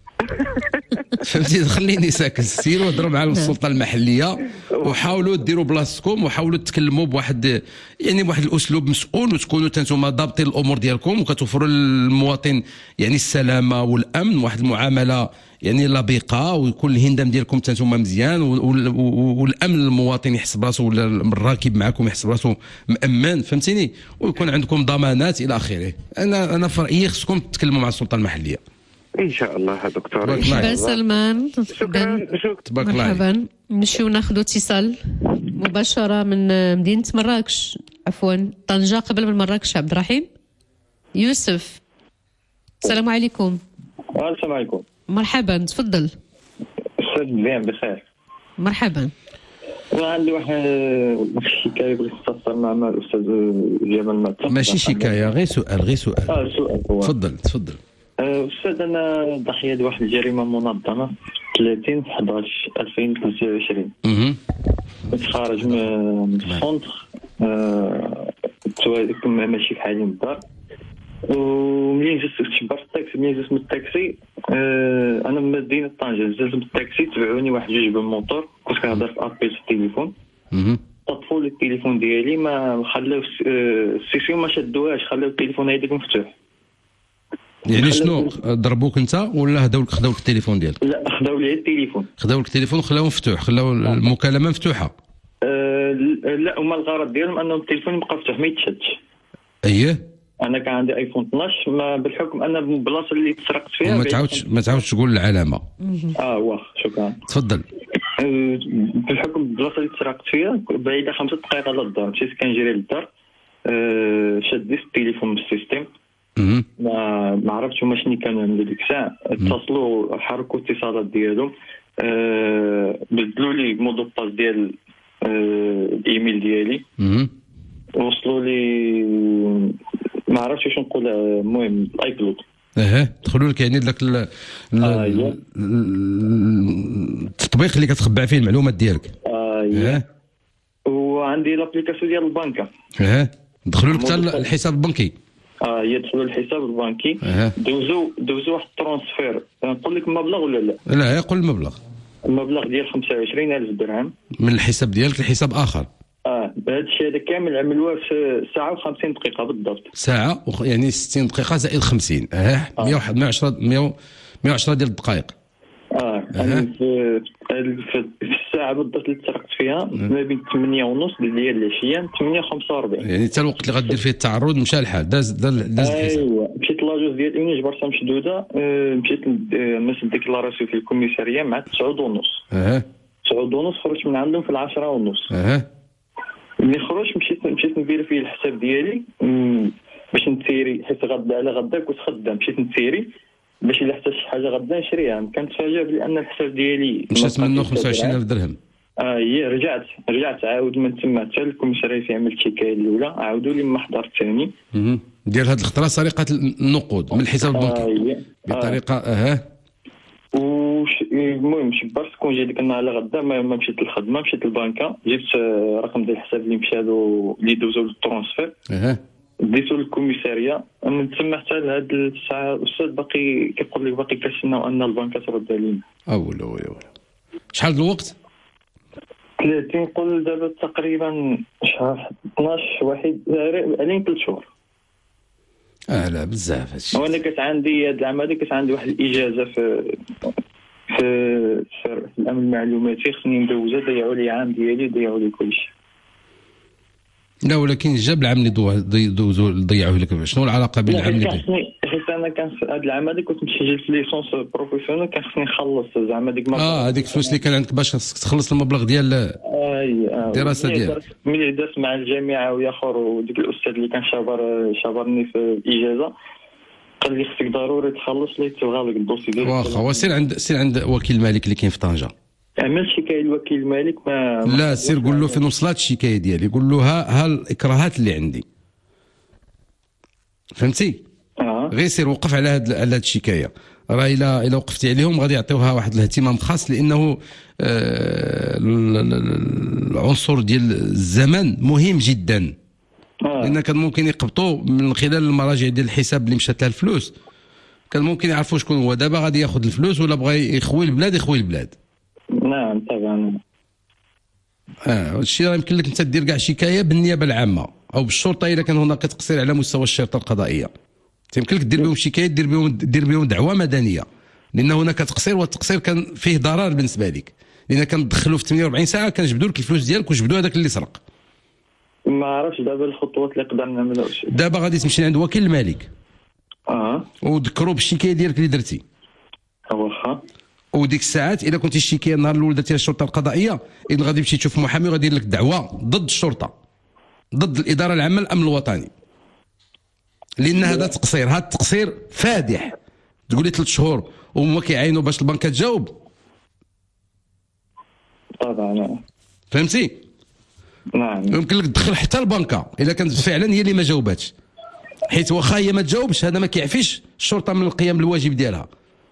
فهمتي؟ خليني ساكت، سيروا هضروا مع السلطه المحليه وحاولوا ديروا بلاصتكم وحاولوا تتكلموا بواحد الاسلوب مسؤول، وتكونوا نتوما ضابطين الامور ديالكم وكتوفروا للمواطن يعني السلامه والامن، واحد المعامله يعني لبقه، ويكون الهندام ديالكم نتوما مزيان، والامن المواطن يحس براسو ولا الراكب معكم يحس براسو مامن، فهمتيني؟ ويكون عندكم ضمانات الى اخره. انا في رايي خصكم تتكلموا مع السلطه المحليه.
ان شاء الله يا دكتور.
مرحبا سلمان.
شكرا.
تبارك الله.
مرحبا. نمشيو ناخذ اتصال مباشره من مدينه مراكش، عفوا طنجه قبل من مراكش. عبد الرحيم يوسف، السلام عليكم.
السلام عليكم.
مرحبا، تفضل.
استاذ بيان بخير.
مرحبا.
وعندي واحد الشكايه بغيت نستفسر مع الاستاذ جمال معتوق.
ماشي شكايه، غير سؤال.
سؤال هو.
تفضل.
أستاذ، أنا ضحية لواحد الجريمة منظمة 30/11/2023. كنت خارج من السونتر، ماشي في حالي من الدار، ومنين جلست تشبر في التاكسي، منين جلست من التاكسي أنا من مدينة طنجة، نزلت من التاكسي تبعوني واحد جوج بالموتور، كنت كنهضر في أبيل في التليفون، طفوا لي التليفون ديالي، ما خلاو السيسيون ما شدوهاش، خلاو التليفون هيداك مفتوح.
يعني شنو ضربوك انت ولا خداو لك التليفون ديالك؟
لا، خداو لي التليفون.
خداو لك التليفون وخلاوه مفتوح، خلاو المكالمه مفتوحه.
لا، هما الغرض ديالهم انه التليفون يبقى مفتوح ما يتشدش.
اييه.
انا كان عندي ايفون 12، ما بالحكم انا البلاصه اللي تسرقت فيها
ما تعاودش تقول العلامه.
واخ، شكرا.
تفضل.
بالحكم البلاصه اللي تسرقت فيها بعيده 5 دقائق على الدار، مشيت كنجري للدار، شديت التليفون من السيستم، ما عرفتش هما شنو كانوا يعملوا ديك الساعه، اتصلوا حركوا الاتصالات ديالهم، بدلوا لي مودو باس ديال الايميل ديالي، وصلوا لي ما عرفتش واش نقول، المهم الايكلود.
دخلوا لك يعني داك التطبيق اللي كتخبع فيه المعلومات ديالك.
وعندي لابليكاسيون ديال البنكه.
دخلوا لك حتى الحساب البنكي.
يدخلوا الحساب البنكي. دوزوا واحد الترانسفير، نقول لك المبلغ ولا لا؟
لا، يقول المبلغ
ديال 25,000 درهم
من الحساب ديالك لحساب اخر.
هذا الشيء هذا كامل عملوه في ساعه و50 دقيقه بالضبط.
ساعه يعني 60 دقيقه زائد 50. 110 ديال الدقائق.
يعني في الساعه بالضبط اللي تسرقت فيها ما بين 8:30 بالليل العشيه 8:45.
يعني حتى الوقت اللي غدير فيه التعرض مشى الحال، داز الحساب.
ايوا، مشيت لاجوز ديال اوني جبرتها مشدوده، مشيت مثل ديكلاراسيون في الكوميساريه مع 9:30. 9:30 خرجت من عندهم في 10:30. ملي خرجت مشيت نفيريفي الحساب ديالي باش نتيري، حيت غدا على غدا كنت خدام، مشيت نتيري باش الا احتاج شي حاجه غدا نشريها. كنتفاجئ بان الحساب ديالي
مشات منه 25,000 درهم.
رجعت عاود من تما حتى الكوميساريه في عملت الشكايه الاولى، عاودوا لي من محضر الثاني
ديال هذه الخطره، سرقه النقود من الحساب البنكي بطريقه.
المهم شبرت كونجي ديك النهار على غدا، ما مشيت للخدمه، مشيت للبنكه، جبت رقم ديال الحساب اللي مشاو اللي دوزوا للترونسفير، ديتو للكوميساريه. من تما حتى لهاد الساعه الاستاذ باقي كيقول لك باقي كنستناو ان البنكه ترد علينا.
اولا شحال الوقت؟
30 نقول دابا تقريبا شهر 12 واحد علين 3 شهور.
لا بزاف هادشي.
وانا كانت عندي هاد العام هذا كانت عندي واحد الاجازه في الامن المعلوماتي، خصني ندوزها، ضيعوا لي عام ديالي، ضيعوا لي كلشي.
لا ولكن جاب العام اللي ضيعوه لك، شنو العلاقه بين العام اللي
حيت انا كان هذا العام هذا كنت مسجل في ليسونس بروفيسيونيل، كان خصني نخلص زعما ديك
هذيك الفلوس اللي كان عندك باش تخلص المبلغ ديال الدراسه ديالك.
ملي دازت مع الجامعه وياخر، وديك الاستاذ اللي كان شابرني في الاجازه قال لي خصك ضروري تخلص لي تبغى لك الدوسي ديالك.
واخا سير عند وكيل الملك اللي كاين في طنجه،
عمل شكايه لوكيل الملك.
لا سير قول له فين وصلت الشكايه ديالي، قول له ها الاكراهات اللي عندي، فهمتي؟ غير سير وقف على هاد الشكايه، راه الا وقفتي عليهم غادي يعطيوها واحد الاهتمام خاص، لانه العنصر ديال الزمن مهم جدا. لان كان ممكن يقبطوا من خلال المراجع ديال الحساب اللي مشات لها الفلوس، كان ممكن يعرفوا شكون هو دابا غادي ياخذ الفلوس، ولا بغى يخوي البلاد.
نعم طبعا.
هادشي راه يمكن لك انت دير كاع شكايه بالنيابه العامه او بالشرطه اذا كان هناك تقصير على مستوى الشرطه القضائيه، يمكن لك دير بهم شكايه، دير بهم دعوه مدنيه، لان هناك تقصير، والتقصير كان فيه ضرر بالنسبه لك، لان كندخلوا في 48 ساعه كنجبدوا لك الفلوس ديالك وجبدوا هذاك اللي سرق.
ما عرفتش دابا الخطوات اللي قدرنا نعملوا.
دابا غادي تمشي عند وكيل الملك وذكروا بالشكايه ديالك اللي درتي.
واخا.
وديك الساعات الا كنتي الشكايه النهار الاول درتيها الشرطه القضائيه، اذا غادي تمشي تشوف محامي وغادي يدير لك دعوه ضد الشرطه، ضد الاداره العامه للامن الوطني، لان هذا تقصير، هذا التقصير فادح. تقولي 3 شهور وهما كيعاينوا باش البنكه تجاوب.
طبعا.
فهمتي؟
نعم.
يمكن لك تدخل حتى البنكه اذا كانت فعلا هي اللي ما جاوباتش، حيت واخا هي ما تجاوبش هذا ما كيعفيش الشرطه من القيام بالواجب ديالها.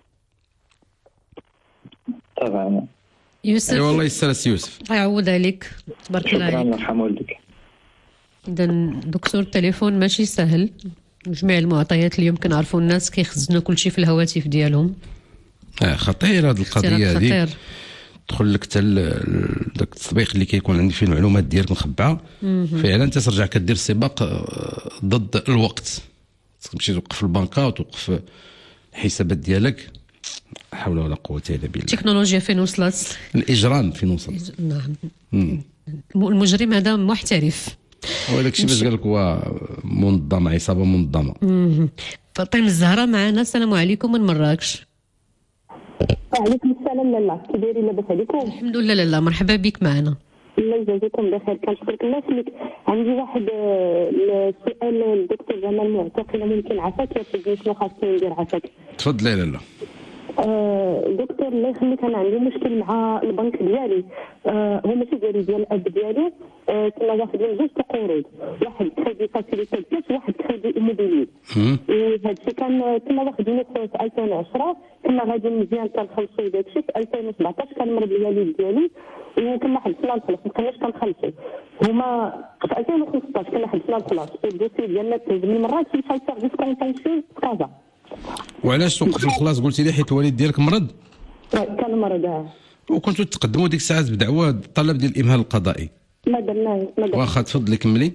طبعا.
يوسف.
اي والله يسر يوسف.
الله يعوض عليك، تبارك الله عليك.
الله يرحم والديك.
اذا دكتور التليفون ماشي سهل، جميع المعطيات اليوم كنعرفوا الناس كيخزنوا كل شيء في الهواتف ديالهم.
خطير هذه القضيه هذه. تدخل لك حتى داك التطبيق اللي كيكون عندك فيه المعلومات ديالك مخبعه، فعلا ترجع كدير سباق ضد الوقت، تمشي توقف البنكه وتوقف الحسابات ديالك. لا حول ولا قوه الا بالله.
التكنولوجيا فين وصلت؟
الاجرام فين وصل؟
نعم. المجرم هذا محترف.
هو داك الشيء باش قال لك هو منظمه، عصابه منظمه.
فاطمه الزهراء معنا، السلام عليكم من مراكش.
وعليكم السلام لاله، كي دايرين؟ لاباس عليكم؟
الحمد لله لاله، مرحبا بك معنا.
الله يجازيكم بخير. كنشكرك الله يسلمك. عندي واحد السؤال للدكتور جمال معتق، الا ممكن عافاك يفيدني شنو خاصني ندير عافاك.
تفضلي لاله.
دكتور الله يخليك، انا عندي مشكل مع البنك ديالي. هو ماشي ديالي، ديال الاب ديالي. كنا واخدين 2 قروض، واحد كريدي فاسيليتي ديال واحد كريدي ايموبيلي. وهذا الشيء كنا واخدينه في 2010، كنا غاديين مزيان كنخلصوا داك الشيء. في 2017 كان مرض الوالد ديالي وكنا حبسنا الخلاص، ما كناش كنخلصوا. هما في 2015 كنا حبسنا الخلاص، والدوسي ديالنا تهز من مرات مشى لسيرفيس كونتونسيو في كازا.
وعلاش توقف الخلاص؟ قلتي لي حيت الوالد ديالك مرض؟
كان مرض.
وكنتوا تقدموا ديك الساعات بدعوى طلب ديال الامهال القضائي؟
ما درناش.
واخا تفضلي كملي.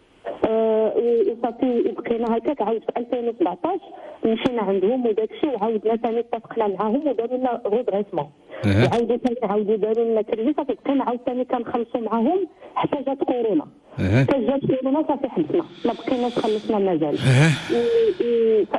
وصافي بقينا هكاك. عاود في 2017 مشينا عندهم وداك الشيء، وعاودنا ثاني اتفقنا معاهم وداروا لنا غودغيسمون. وعاودوا ثاني داروا لنا كريدي. صافي بقينا عاود ثاني كنخلصوا معاهم حتى جات كورونا. حتى جات كورونا صافي حبسنا، ما بقيناش خلصنا مازال. في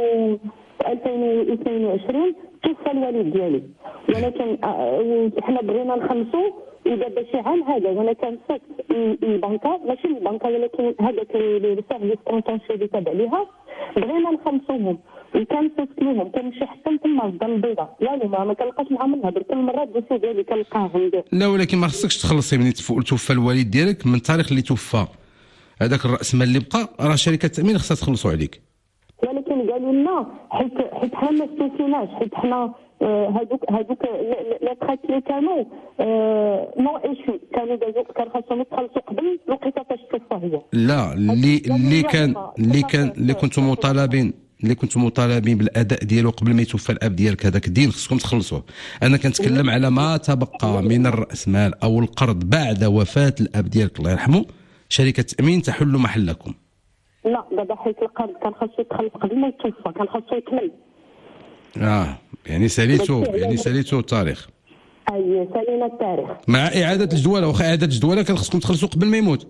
2022 توفى الوالد ديالي، ولكن حنا بغينا نخلصوا ودابا شي عام هذا، وانا كنسقت البنكه، ماشي البنكه ولكن هذاك السيرفيس كونتونسيو اللي تابع ليها، بغينا نخلصوهم وكنسقت لهم، كنمشي حتى لتما في الدار البيضاء، والو ما كنلقاش معاهم نهضر. كل مره الدوسي ديالي كنلقاه عندي.
لا ولكن ما خصكش تخلصي من توفى الوالد ديالك، من التاريخ اللي توفى هذاك الراس مال اللي بقى، راه شركه التامين خصها تخلصوا عليك.
ولكن قالوا لنا حيت حنا ما استوفيناش، حيت حنا هذوك لي ترايت اللي كانوا نو ايشو، كان خاصهم يتخلصوا قبل الوقيته فاش توفى هو.
لا اللي كنتم مطالبين اللي كنتم مطالبين بالاداء ديالو قبل ما يتوفى الاب ديالك، هذاك الدين خصكم تخلصوه. انا كنتكلم على ما تبقى من الراس مال او القرض بعد وفاه الاب ديالك الله يرحمه، شركه التامين تحل محلكم.
لا دابا حيت القرض كان خاصو يتخلص قبل ما يتوفى، كان خاصو يكمل.
يعني ساليتو التاريخ.
اي سالينا التاريخ
مع اعاده الجدوله، واخا اعاده الجدوله كان خصكم تخلصوا قبل ما يموت.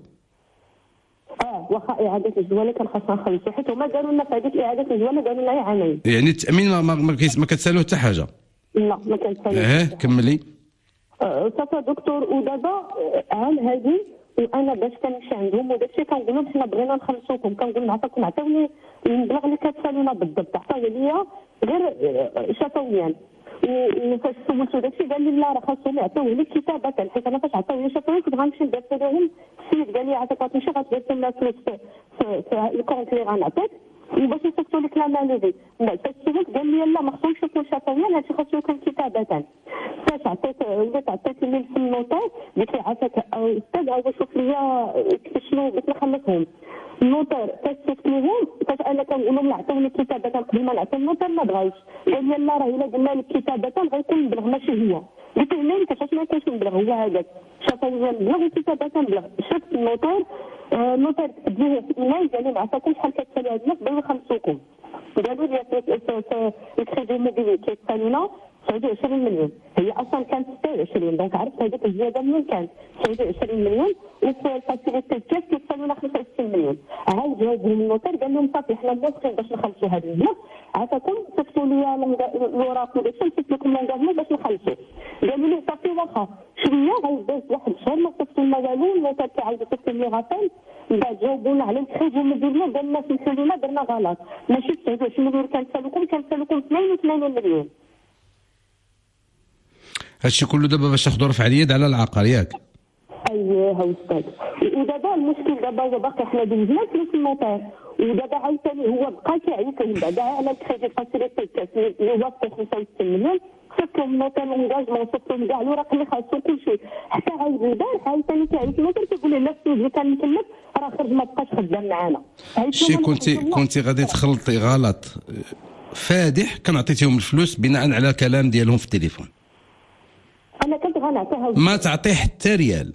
واخا اعاده الجدوله كان خاصنا نخلصوا، حيت هما قالوا لنا في هذيك اعاده الجدوله قالوا لنا عامين.
يعني التامين ما كتسالوه حتى حاجه.
لا ما كنسالوه.
كملي.
صافا دكتور، ودابا عام هذه وانا باش كنمشي عندهم وداكشي كنقول لهم حنا بغينا نخلصوكم، كنقول لهم عطاوني المبلغ اللي كتسالونا بالضبط، عطاوه ليا غير شفويا. وفاش سولتو داكشي قال لي لا راه خاصهم يعطيوه لي كتابه، حيت انا فاش عطاوه لي شفويا كنت غنمشي ندرت لهم. السيد قال لي عافاك غتمشي غتدرت لنا فلوس في الكونت اللي غنعطيك وباش يصيفطوا لك لا مالوفي. فاش سولت قال لي لا ما خصهمش يكون شفويا، هادشي خاصو يكون كتابه. فاش وليت عطيت لي في النوطه قلت له عافاك استاذ عاود شوف ليا شنو بغيت نخلصهم. النوطير فاش شفت لهم، فاش انا كنقول لهم عطوني كتابه قبل ما نعطي النوطير ما بغاش، قال لي لا راه الا قلنا لك كتابه غيكون مبلغ ماشي هو. قلت له مالك علاش ما يكونش مبلغ هو هذاك، شفويا مبلغ وكتابه مبلغ. شفت النوطير كتب ليه في ايميل قال لي عطاكم شحال كتسالوا هاد الناس بغيو يخلصوكم. قالوا لي في الكريدي موبيلي كيتسالونا 29 مليون، هي اصلا كانت 26، دونك عرفت هذيك الزياده منين كانت 29 مليون، وفي الفاسيليتي كاس كيتسالونا 65 مليون. عاود جاوبهم النوتير قال لهم صافي حنا موافقين باش نخلصوا هذا المبلغ، عافاكم صيفطوا لي الوراق وداكشي نصيفط لكم لونغاجمون باش نخلصوا. قالوا لي صافي واخا شويه غيدوز واحد الشهر ما صيفطوا لنا والو، النوتير كيعاود يصيفط لي غافل. من بعد جاوبونا على الكريدي موبيلي قال لنا سمحوا لنا درنا غلط، ماشي 29 مليون كنسالوكم 82 مليون.
هادشي كله دابا باش تاخذوا رفع اليد على العقار ياك؟
اييه استاذ. ودابا المشكل دابا هو باقي حنا دوزنا فلوس النوطير، ودابا عاوتاني هو بقى كيعيطهم بعدا على الكريدي فاسيليتي اللي هو 65 مليون، صيفط لهم النوطير لونجاجمون، صيفط لهم كاع الوراق اللي خاصو كلشي، حتى عاود البارح عاوتاني كيعيط النوطير كيقول لي لا السيد اللي كان مكلف راه خرج ما بقاش خدام معانا.
شي كنتي غادي تخلطي غلط فادح، كان عطيتيهم الفلوس بناء على كلام ديالهم في التليفون.
انا كنت غنعطيها
ما تعطيه حتى ريال،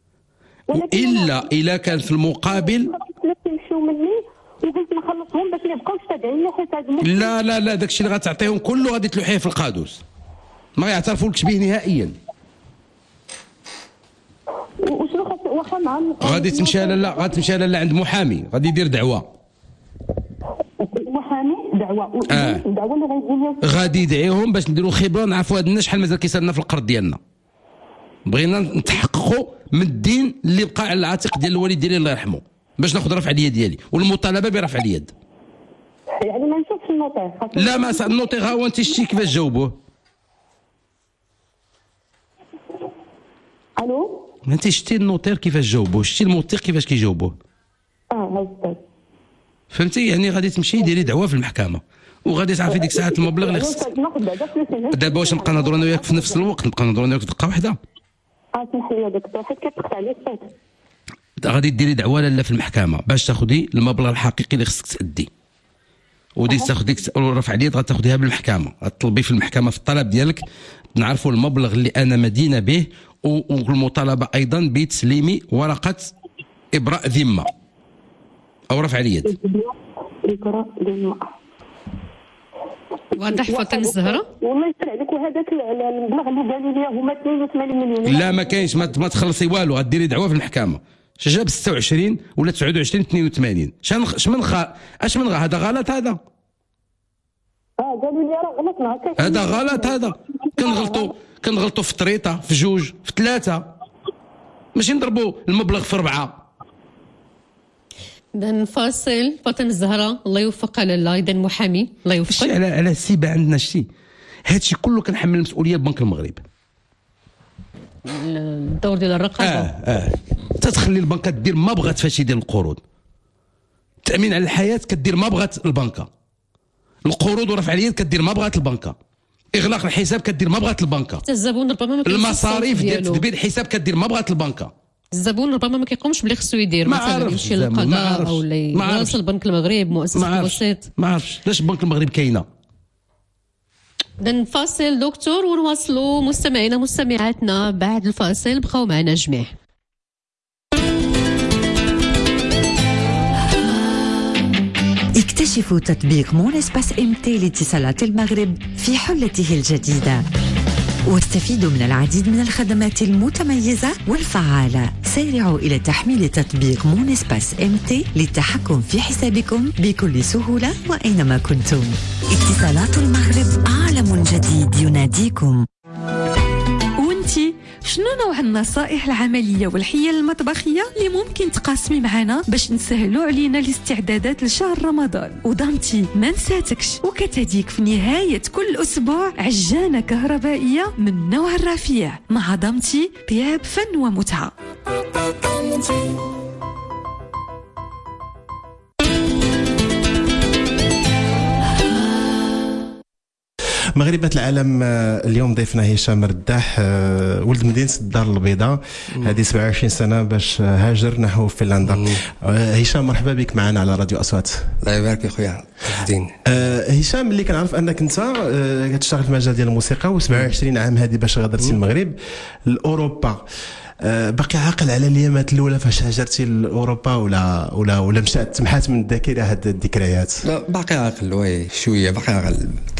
الا كان في المقابل
يمشيو مني وقلت نخلصهم باش ما يبقاوش تابعيني حيت هذا
لا داكشي اللي غتعطيهم كله غادي تلوحيه في القادوس، ما يعترفولكش به نهائيا.
وشنو خاص واخا مع
غادي تمشي لا عند محامي، غادي يدير دعوه.
محامي دعوه الدعوه اللي غيدير
غادي يدعيهم باش نديروا خبره نعرفوا هاد الناس شحال مازال كيسالنا في القرض ديالنا. بغينا نتحققوا من الدين اللي بقى على العاتق ديال الوالد ديالي الله يرحمه باش ناخذ رفع اليد ديالي، والمطالبه برفع اليد.
يعني ما نشوفش النوطير؟
لا ما النوطير ها هو انت شتي كيفاش جاوبوه.
الو
انت شتي النوطير كيفاش جاوبوه، شتي الموثق كيفاش كيجاوبوه.
استاذ
فهمتي؟ يعني غادي تمشي ديري دعوه في المحكمه وغادي تعرفي ديك الساعه المبلغ اللي خصك. دابا واش نبقى نهضروا انا وياك في نفس الوقت؟ نبقى نهضروا انا وياك دقه واحده؟
اسمح لي يا دكتور حيت كتقطع لي الصوت.
غادي ديري دعوه لاله في المحكمه باش تاخذي المبلغ الحقيقي اللي خصك تأدي، وديك تاخذ رفع اليد غتاخذيها بالمحكمه، غتطلبي في المحكمه في الطلب ديالك نعرفوا المبلغ اللي انا مدينه به، والمطالبه ايضا بتسليم ورقه ابراء ذمه او رفع اليد.
واضح فاطمه الزهراء؟
والله يسر عليك، وهذاك المبلغ اللي قالوا لي هما 82 مليون.
لا ما كاينش، ما تخلصي والو، غديري دعوه في المحكمه. اش جاب 26 ولا 29 82؟ اش من هذا غلط هذا؟
قالوا لي راه غلطنا.
هذا غلط هذا، كنغلطوا في طريطه، في جوج، في ثلاثه، ماشي نضربوا المبلغ في 4.
نفاصل. فاطمه الزهراء الله يوفقها لاله، اذا محامي الله يوفقك.
شتي على السيبه عندنا شتي هادشي كله كنحمل المسؤوليه بنك المغرب.
الدور ديال الرقابه
تتخلي البنكه دير ما بغات فاش يدير القروض. التامين على الحياه كدير ما بغات البنكه، القروض ورفع اليد كدير ما بغات البنكه، اغلاق الحساب كدير ما بغات البنكه،
حتى الزبون ربما ما
المصاريف ديال تدبير الحساب كدير ما بغات البنكه.
الزبون ربما ما كيقومش بلي خصو يدير، مثلا يمشي للقضاء او يواصل بنك المغرب مؤسسه الوسيط.
ما عرفتش علاش بنك المغرب كاينه.
نفاصل دكتور ونواصلوا مستمعينا مستمعاتنا بعد الفاصل. بقاو معنا جميع.
اكتشفوا تطبيق مون اسباس ام تي لاتصالات المغرب في حلته الجديدة واستفيدوا من العديد من الخدمات المتميزة والفعالة. سارعوا إلى تحميل تطبيق مون اسباس ام تي للتحكم في حسابكم بكل سهولة وأينما كنتم. اتصالات المغرب عالم جديد يناديكم.
وانتي شنو نوع النصائح العملية والحيل المطبخية اللي ممكن تقاسمي معنا باش نسهلوا علينا الاستعدادات لشهر رمضان؟ ودامتي ما نساتكش وكتهديك في نهاية كل أسبوع عجانة كهربائية من نوع الرفيع. مع دامتي طياب فن ومتعة.
مغربة العالم اليوم ضيفنا هشام رداح، ولد مدينة الدار البيضاء، هذه 27 سنة باش هاجر نحو فنلندا. هشام مرحبا بك معنا على راديو أصوات.
الله يبارك فيك خويا الدين.
هشام اللي كنعرف انك انت كتشتغل في المجال ديال الموسيقى، و27 عام هذه باش غادرتي المغرب لاوروبا. باقي عاقل على الايامات الاولى فاش هاجرتي لاوروبا ولا مشات تمحات من الذاكره هاد الذكريات؟
لا باقي عاقل، وي شويه باقي عاقل.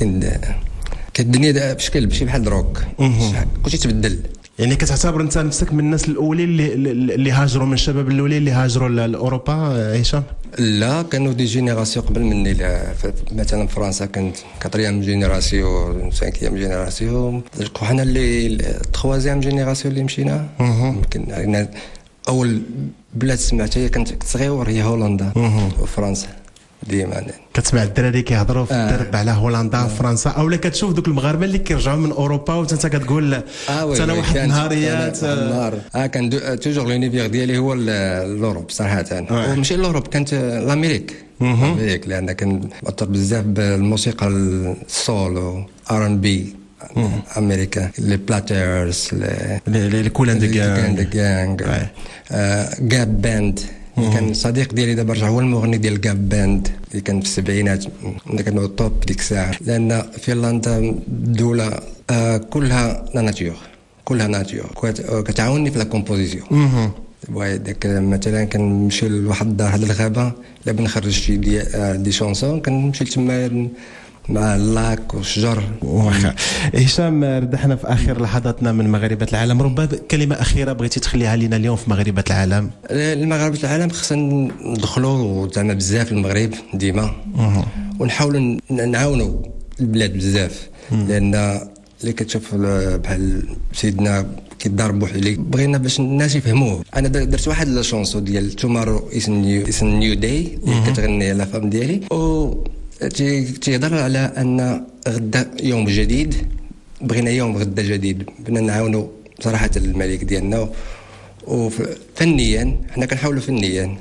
كان الدنيا بشكل ماشي بحال دروك، كلشي تبدل.
يعني كتعتبر انت نفسك من الناس الاولين اللي هاجروا، من الشباب الاولين اللي هاجروا لاوروبا هشام؟
لا كانوا دي جينيراسيون قبل مني. مثلا فرنسا كانت 4 جينيراسيون 5 جينيراسيون، حنا اللي 3 جينيراسيون اللي مشينا. يمكن اول بلاد سمعتها كنت صغير هي هولندا وفرنسا. ديما
كتسمع الدراري كيهضروا في الدرب على هولندا وفرنسا، اولا كتشوف دوك المغاربه اللي كيرجعوا من اوروبا وانت كتقول انا واحد النهاريات
كان توجور لونيفير ديالي هو لوروب صراحه. وماشي لوروب، كانت لامريك. لان كان مؤثر بزاف بالموسيقى السولو R&B امريكا، لي بلاترز،
لي كولان دي
جانغ، جاب باند. كان صديق ديالي دابا رجع هو المغني ديال جاب باند اللي كان في السبعينات، كانوا توب ديك الساعه. لان فنلندا دوله كلها ناتور، كلها ناتور، كتعاوني في لا كومبوزيسيون. داك مثلا كنمشي لواحد الدار هاد الغابه، الا بنخرج شي دي شونسون كنمشي تما مع اللاك والشجر.
هشام ردحنا في اخر لحظاتنا من مغاربه العالم، ربما كلمه اخيره بغيتي تخليها لنا اليوم في مغاربه العالم.
المغاربه العالم خصنا ندخلوا زعما بزاف المغرب ديما، ونحاولوا نعاونوا البلاد بزاف. لان اللي كتشوف بحال سيدنا كيضربوا عليك، بغينا باش الناس يفهموه. انا درت واحد لا شونسو ديال تومارو اس نيو داي اللي كتغني لا فام ديالي، تيهضر على ان غدا يوم جديد. بغينا يوم غدا جديد، بغينا نعاونوا صراحه الملك ديالنا. وفنيا حنا كنحاولوا فنيا،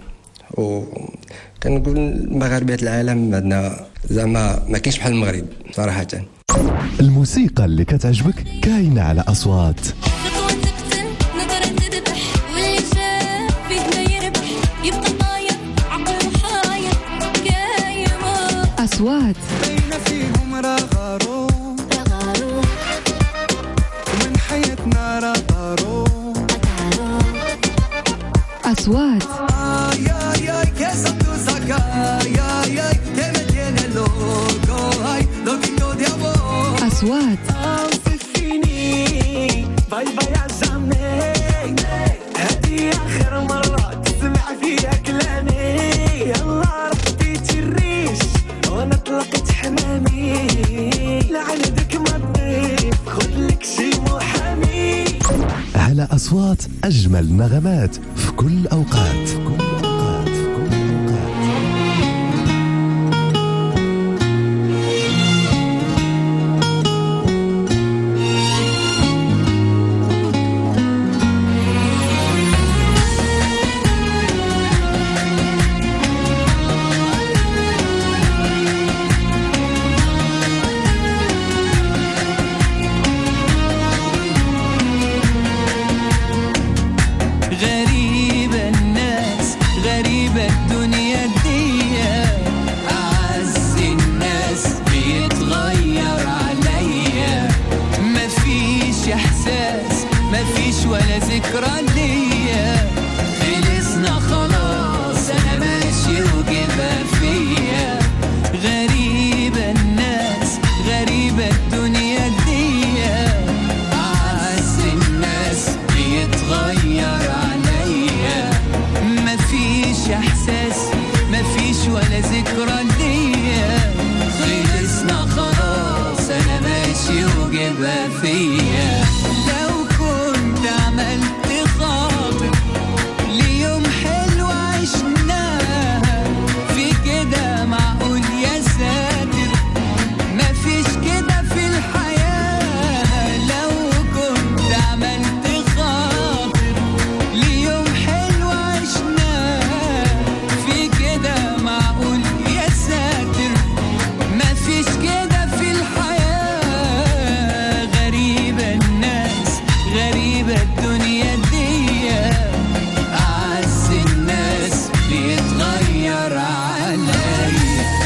وكنقول المغاربه العالم عندنا زعما ما كاينش بحال المغرب صراحه.
الموسيقى اللي كتعجبك كاينه على أصوات.
أصوات
بين فيهم رغارو ومن حياتنا رغارو.
أصوات أصوات
باي باي عزامي، هذه آخر مرة تسمع فيها كلامي. يلا ربيتي الريش وانا طلقت حمامي، لعندك ما تضيف خذلك شي محامي.
على أصوات أجمل نغمات في كل أوقات.
غريب
بكرة ليا خلصنا خلاص أنا ماشي وجبها فيا لو كنت عملت خاطر ليوم حلو عشناها في كده معقول يا ساتر مفيش كده في الحياة لو كنت عملت خاطر ليوم حلو عشناها في كده معقول يا ساتر مفيش كده في الحياة غريبة الناس غريبة الدنيا دي أعز الناس بيتغير عليا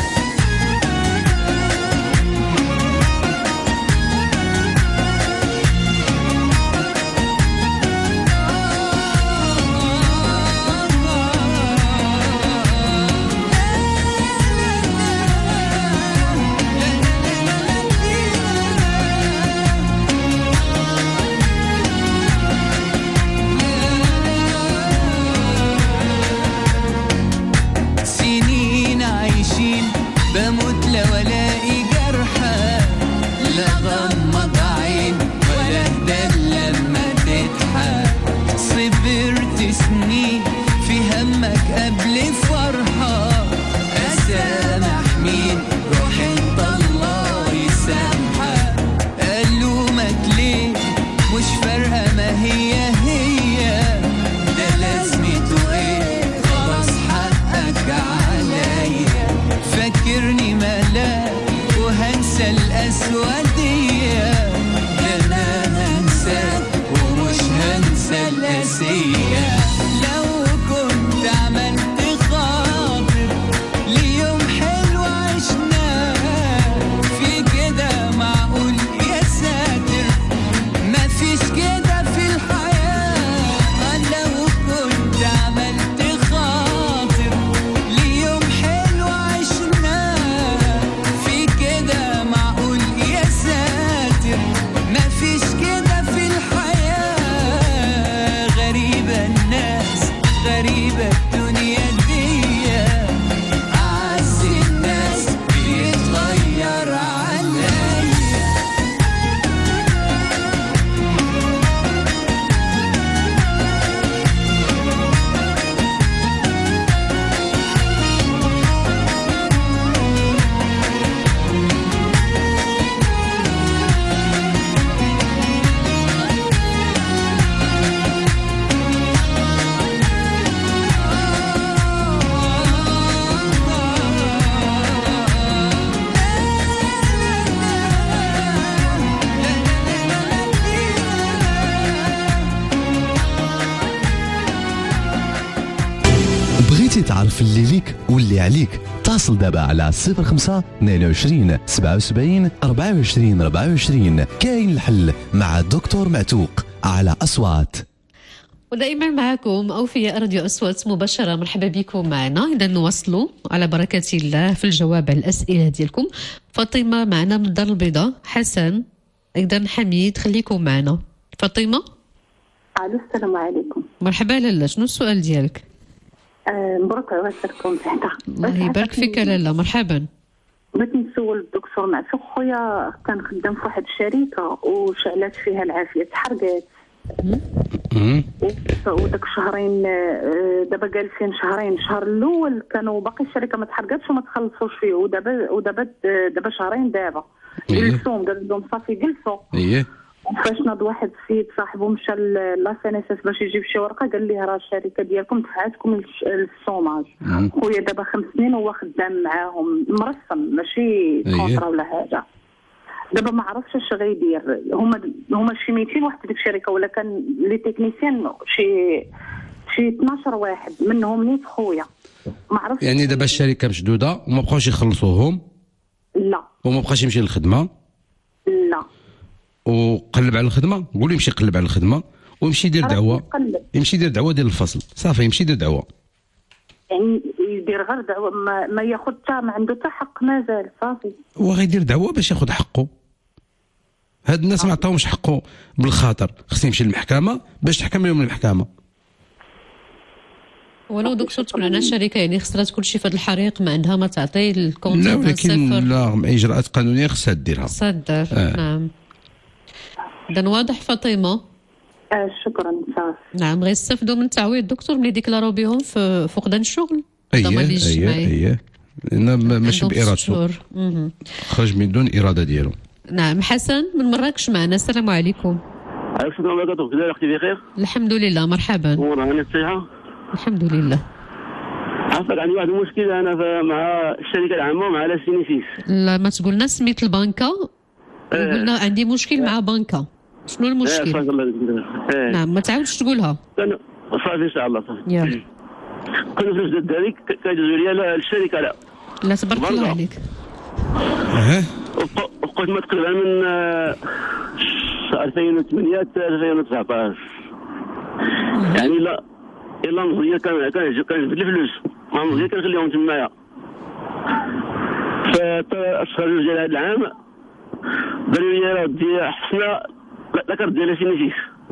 سنين عايشين بموت لو الاقي جرحى لا غمض عين ولا اهدى لما تضحك صبرت سنين في همك قبل فرحة اسامح مين روح انت الله يسامحك الومك ليه مش فارقة ما هي ده لازمته ايه خلاص حقك عليا فاكرني ملاك وهنسى الأسودية ده أنا هنساك ومش هنسى القاسية لو كنت عملت خاطر ليوم حلو عشناه في كده معقول يا ساتر مفيش كده في الحياة لو كنت عملت خاطر ليوم حلو عشناه في كده معقول يا ساتر مفيش كده في الحياة غريبة الناس غريبة الدنيا دي أعز الناس بيتغير عليا
بغيتي تعرف اللي ليك واللي عليك اتصل دابا على 05 22 77 24 24 كاين الحل مع الدكتور معتوق على أصوات.
ودائما معكم أوفياء راديو أصوات مباشرة. مرحبا بكم معنا. إذا نواصلوا على بركة الله في الجواب على الأسئلة ديالكم. فاطمة معنا من الدار البيضاء، حسن أيضا حميد، خليكم معنا. فاطمة.
الو السلام عليكم.
مرحبا لاله، شنو السؤال ديالك؟
مبروك عواشركم تحت.
الله يبارك فيك لاله، مرحبا.
بغيت نسول الدكتور معتوق خويا كان خدام في واحد الشركه وشعلات فيها العافيه تحرقات وداك شهرين دابا جالسين شهرين. الشهر الاول كانوا باقي الشركه ما تحرقاتش وما تخلصوش فيه ودابا شهرين دابا جلسوهم قالوا لهم صافي جلسوا. فاش ناض واحد السيد صاحبه مشى لا سينيسيس باش يجيب شي ورقه قال ليه راه الشركه ديالكم دفعاتكم للسوماج. خويا دابا 5 سنين هو خدام معاهم مرسم ماشي كونطرا ولا حاجه. دابا ما عرفتش اش غيدير. هما شي 200 واحد في ديك الشركه ولا كان لي تكنيسيان شي 12 واحد منهم نيت خويا ما عرفتش.
يعني دابا الشركه مشدوده وما بقاوش يخلصوهم؟
لا.
وما بقاش يمشي للخدمه؟
لا.
وقلب على الخدمه، قول يمشي يقلب على الخدمه ويمشي يدير دعوه. يمشي يدير دعوه ديال الفصل، صافي يمشي يدير دعوه.
يعني يدير غير دعوه ما ياخذ حتى ما عنده حتى حق مازال صافي.
هو غيدير دعوه باش ياخذ حقه. هاد الناس ما عطاوهمش حقه بالخاطر، خصو يمشي للمحكمه باش تحكم لهم المحكمه.
ولو دكتور تكون عندنا شركه يعني خسرات كل شيء في هذا الحريق ما عندها ما تعطي الكونت
لا
ديالها
ولكن
صفر.
لا مع اجراءات قانونيه خصها ديرها.
خصها دار. نعم. اذا واضح فاطمه.
شكرا صافي.
نعم غيستافدوا من التعويض دكتور ملي ديكلاراو بهم في فقدان الشغل.
اييه ماشي بارادته، خرج من دون اراده ديالو.
نعم. حسن من مراكش معنا، السلام عليكم.
عليكم السلام ورحمة الله وبركاته. اختي بخير؟
الحمد لله مرحبا.
أنا الصحة؟
الحمد لله.
عفاك عندي واحد المشكل أنا مع الشركة العامة ومع لا سينيسيس.
لا ما تقولنا سميت البنكة وقلنا عندي مشكل مع بنكة. شنو المشكل؟ نعم ما تعاودش تقولها.
صافي إن شاء الله صافي.
يلا.
كل فلوس هذيك كيدوزوا لي الشركة
لا تبارك الله عليك.
وقلت ما تقريبا من 2008 حتى 2019 يعني الا مزيان كان جبد الفلوس ما مزيان كنخليهم تمايا. فالشهر ديال هذا العام قالوا لي راه دي حسنا لا كردي لا سينيسيس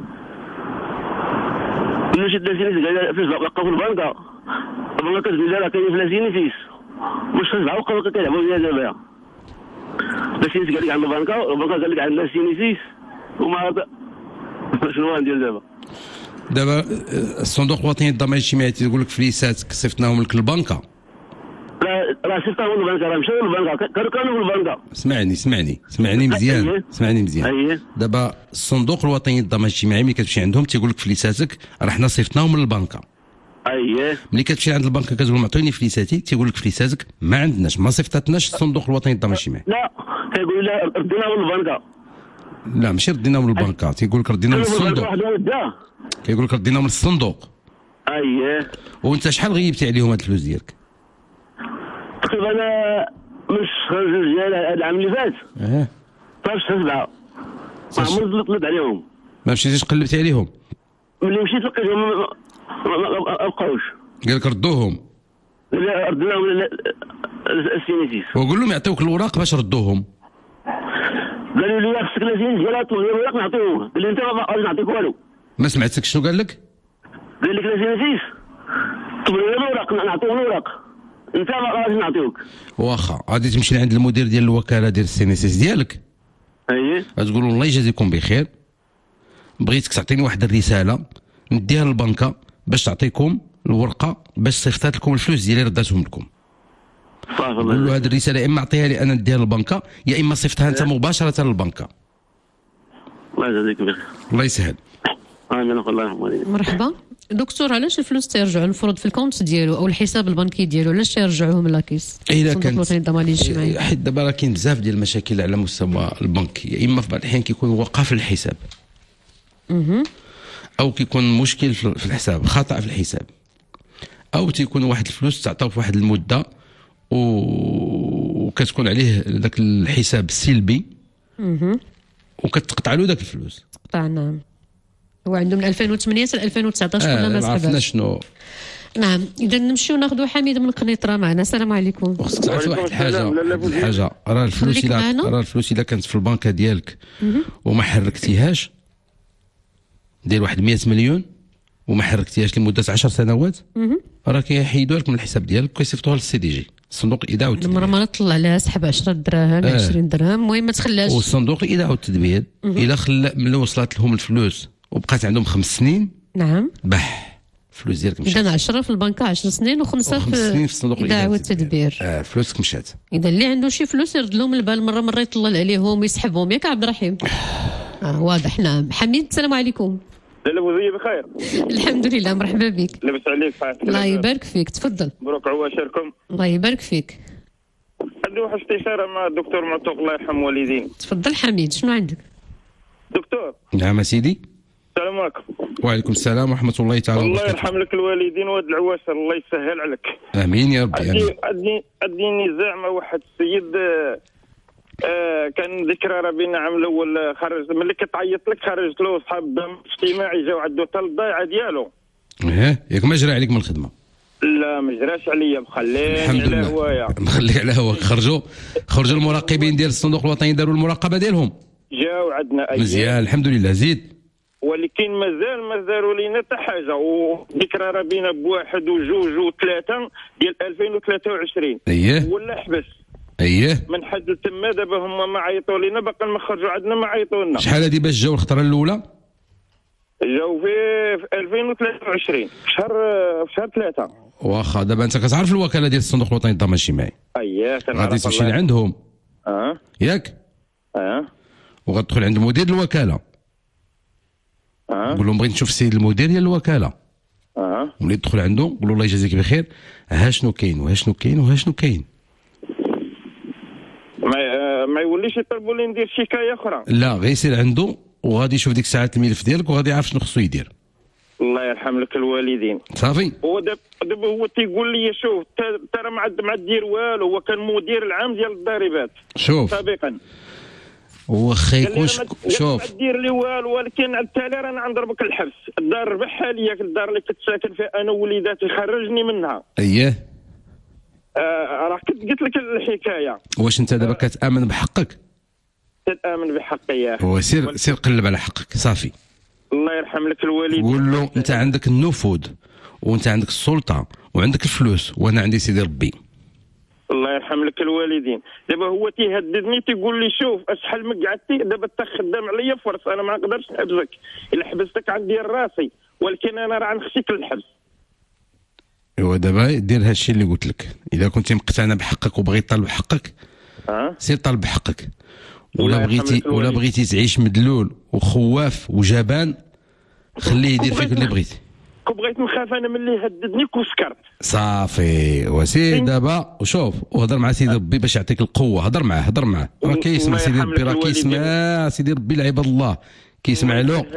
ملي شد سينيسيس قال لي فلوس بقاو في البنكه كتقول لي راه كاين في لا سينيسيس واش خدعوا بقاو كيلعبوا بيا دابا. لا سينيسيس قال لك عند البنكه والبنكه قال لك عند لا سينيسيس وما شنو غندير
دابا الصندوق الوطني للضمان الاجتماعي تيقول لك فليساتك صيفطناهم لك البنكه.
راه صيفطناهم للبنكه راه مشاو للبنكه كانوا في البنكه.
اسمعني مزيان. دابا الصندوق الوطني للضمان الاجتماعي ملي كتمشي عندهم تيقول لك فليساتك راه حنا صيفطناهم للبنكه. ملي كتمشي عند البنكه كتقول معطيني فليساتي تيقول لك فليساتك ما عندناش ما صيفطاتناش الصندوق الوطني للضمان الاجتماعي.
لا كيقول لي رديناهم للبنكه.
لا ماشي رديناهم للبنكه تيقول لك رديناهم للصندوق. كيقول لك رديناهم للصندوق. وانت شحال غيبتي عليهم هاد الفلوس ديالك؟
تقريبا من الشهر ديال هذا العام اللي فات. طاف شهر 7 ما عمري طلبت عليهم.
ما مشيتيش قلبتي عليهم؟
ملي مشيت لقيتهم ما بقاوش.
قال لك ردوهم؟
لا ردناهم السينيسيس.
وقول لهم يعطيوك الوراق باش ردوهم.
قالوا لي خصك لازم ديالها طلب لي الوراق نعطيوهم. قال لي انت ما غاديش نعطيك والو.
ما سمعتك شنو قال لك؟
قال لك لازم طلب لي الوراق نعطيوك الوراق انت ما غاديش نعطيوك.
واخا غادي تمشي لعند المدير ديال الوكاله ديال السينيسيس ديالك. تقول له الله يجازيكم بخير بغيتك تعطيني واحد الرساله نديها للبنكه باش تعطيكم الورقه باش صيفطات لكم الفلوس ديالي رداتهم لكم. قول له هذه الرساله اما اعطيها لي انا نديها للبنكه يا اما صيفطها انت مباشره للبنكه.
الله يجازيك بخير.
الله يسهل.
امين الله يرحمه.
مرحبا دكتور. علاش الفلوس تيرجعوا المفروض في الكونت ديالو او الحساب البنكي ديالو علاش تيرجعوهم لاكيس؟
الا كان حيت دابا راه كاين بزاف ديال المشاكل على مستوى البنك يا اما في بعض الاحيان كيكون وقع في الحساب او كيكون مشكل في الحساب خطا في الحساب او تيكون واحد الفلوس تعطاو في واحد المده وكتكون عليه ذاك الحساب السلبي وكتقطع له ذاك الفلوس.
قطع نعم. هو عنده من 2008 حتى 2019 كلنا ما
عرفنا شنو.
نعم اذا نمشيو ناخذوا حميد من قنيطره معنا. السلام عليكم.
خصك تعرف واحد الحاجه راه الفلوس الا كانت في البنكه ديالك وما حركتيهاش دير واحد 100 مليون وما حركتيهاش لمده 10 سنوات راه كيحيدوها لك من الحساب ديالك وكيصيفطوها للسي دي جي صندوق الايداع والتدبير.
المره طلع عليها سحب 10 دراهم 20 درهم المهم ما تخلاش.
والصندوق الايداع والتدبير الا ملي وصلت لهم الفلوس وبقات عندهم 5 سنين
نعم
الفلوس ديالك مشات.
اذا 10 في البنكه 10 سنين و5 في
الصندوق
الايداع والتدبير.
فلوسك مشات.
اذا اللي عنده شي فلوس يرد لهم البال مره يطلل عليهم ويسحبهم ياك عبد الرحيم. واضح. نعم حميد السلام عليكم.
لاله بوزيه بخير.
الحمد لله مرحبا بك.
لاباس عليك؟
الله يبارك فيك تفضل.
مبروك عواشركم.
الله يبارك فيك.
عندي واحد الاستشاره مع الدكتور معتوق الله يرحم والدين.
تفضل حميد شنو عندك؟
دكتور.
نعم سيدي.
السلام عليكم.
وعليكم السلام ورحمه الله تعالى وبركاته.
الله يرحم لك الوالدين وهاد العواشر الله يسهل عليك.
امين يا ربي.
عندي نزاع مع واحد السيد كان ذكرى ربينا عام الاول خرج ملي كتعيط لك خرجت له صحاب اجتماعي جاو عندو حتى الضيعه ديالو.
ياك ما جرى عليك من الخدمه؟
لا ما جراش عليا مخليني على هوايا.
مخليك على هواك. خرجوا المراقبين ديال الصندوق الوطني داروا المراقبه ديالهم.
جاو عندنا
مزيان الحمد لله. زيد.
ولكن مازال ما داروا لينا حتى حاجه، وذكرى راه بينا بواحد وجوج وثلاثه ديال 2023 ولا حبس من حد تما. دابا هما ما عيطوا لينا، باقي ما خرجوا عندنا، ما عيطوا لنا.
شحال هذه باش جاو الخطره الاولى؟
جاو في 2023 في شهر 3.
واخا دابا انت كتعرف الوكاله ديال الصندوق الوطني للضمان الاجتماعي؟ غادي تمشي لعندهم ياك وغتدخل عند مدير الوكاله قول لهم بغيت نشوف السيد المدير ديال الوكاله. ملي تدخل عنده قول له الله يجازيك بخير، ها شنو كاين وها شنو كاين وها شنو كاين.
ما يوليش يطلبوا لي ندير شكايه اخرى.
لا غير يسير عنده وغادي يشوف ديك الساعات الملف ديالك وغادي يعرف شنو خصو يدير.
الله يرحم لك الوالدين.
صافي.
ودابا هو تيقول لي شوف ترى ما دير والو، هو كان مدير العام ديال الضريبات
شوف
سابقا.
واخا يكون شوف
ما دير لي والو، ولكن على التالي رانا نضربك الحبس. الدار ربحها ليا، الدار اللي كنت ساكن فيها انا ووليداتي خرجني منها. راه كنت قلت لك الحكايه.
واش انت دابا كتامن بحقك؟
تتامن بحقي.
سير قلب على حقك صافي.
الله يرحم لك الوالدين.
قول له انت عندك النفوذ وانت عندك السلطه وعندك الفلوس وانا عندي سيدي ربي.
الله يرحم لك الوالدين. دابا هو تيهددني تيقول لي شوف اشحال ما قعدتي دابا انت خدام عليا فرص، انا ما نقدرش نحبسك، الا حبستك عندي راسي، ولكن انا راه نخشيك للحبس.
ايوا دابا دير هادشي اللي قلت لك، اذا كنتي مقتنع بحقك وبغي طالب حقك سير طالب حقك. ولا بغيتي تعيش مدلول وخواف وجبان خليه يدير فيك اللي بغيتي.
بغيت نخاف انا من اللي هددني وسكرت.
صافي وسير دابا وشوف وهضر مع سيدي ربي باش يعطيك القوه. هضر معاه راه كيسمع سيدي ربي، راه كيسمع سيدي ربي العباد الله، كيسمع له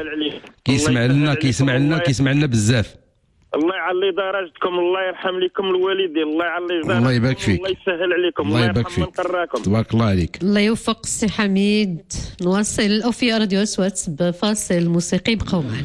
كيسمع لنا بزاف.
الله يعلي درجتكم، الله يرحم لكم الوالدين، الله يعلي درجتكم،
الله يبارك فيك،
الله يسهل عليكم،
الله يبارك فيك، تبارك الله عليك.
الله يوفق السي حميد. نواصل أو في راديو أصوات بفاصل موسيقي، بقاو معنا.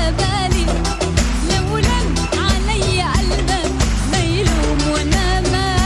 علي قلبك ما يلوم وانا ما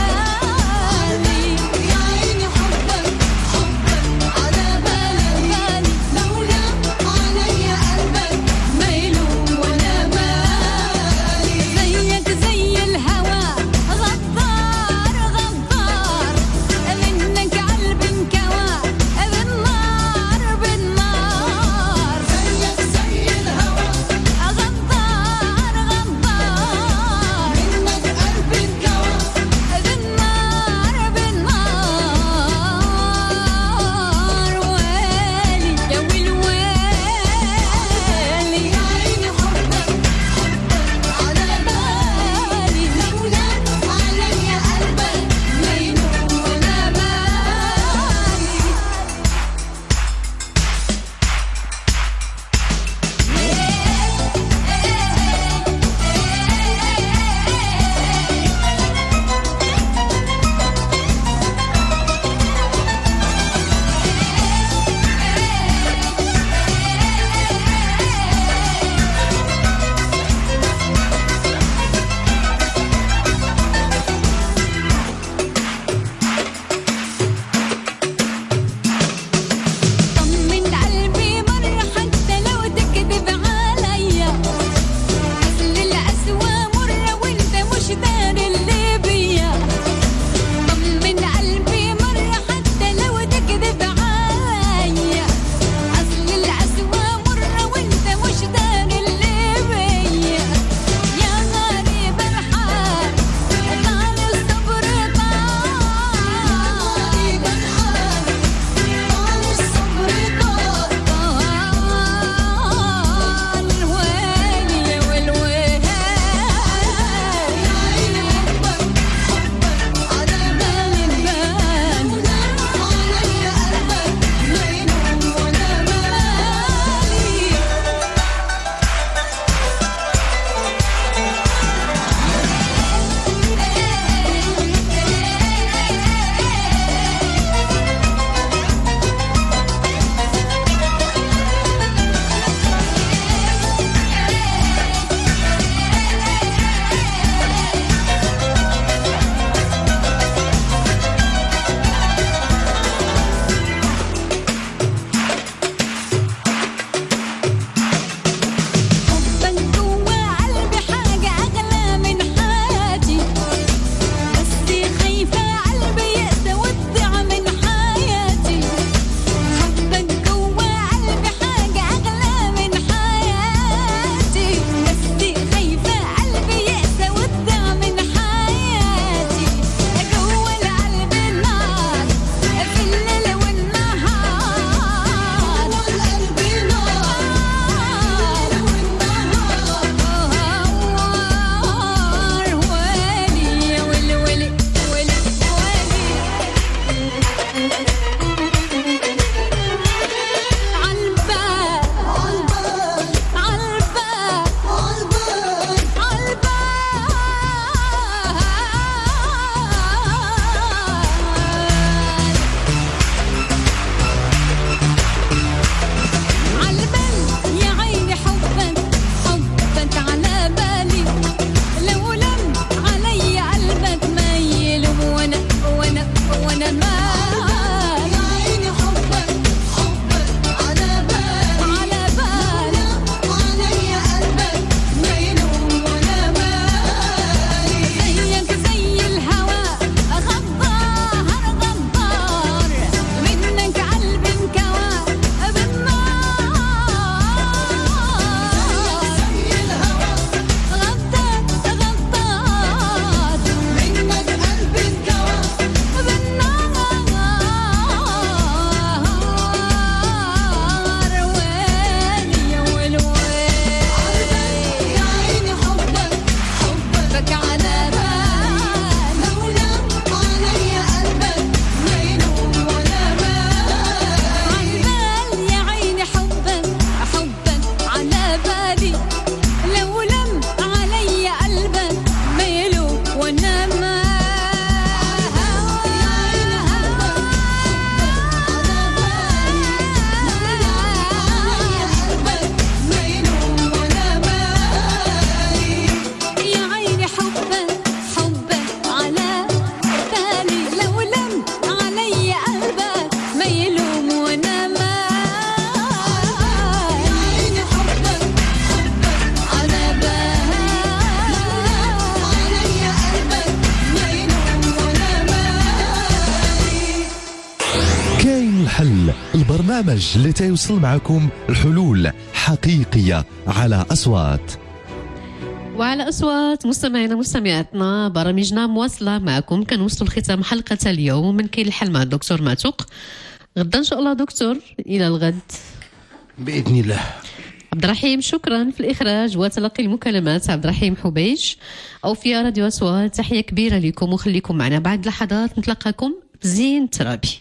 البرنامج اللي تيوصل معكم الحلول حقيقية على أصوات.
وعلى أصوات مستمعينا مستمعاتنا، برامجنا مواصلة معكم. كنوصلوا لختام حلقة اليوم من كاين الحل مع الدكتور معتوق. غدا إن شاء الله دكتور، إلى الغد
بإذن الله.
عبد الرحيم شكرا في الإخراج وتلقي المكالمات عبد الرحيم حبيش أو في راديو أصوات. تحية كبيرة لكم وخليكم معنا بعد لحظات نتلقاكم بزين ترابي.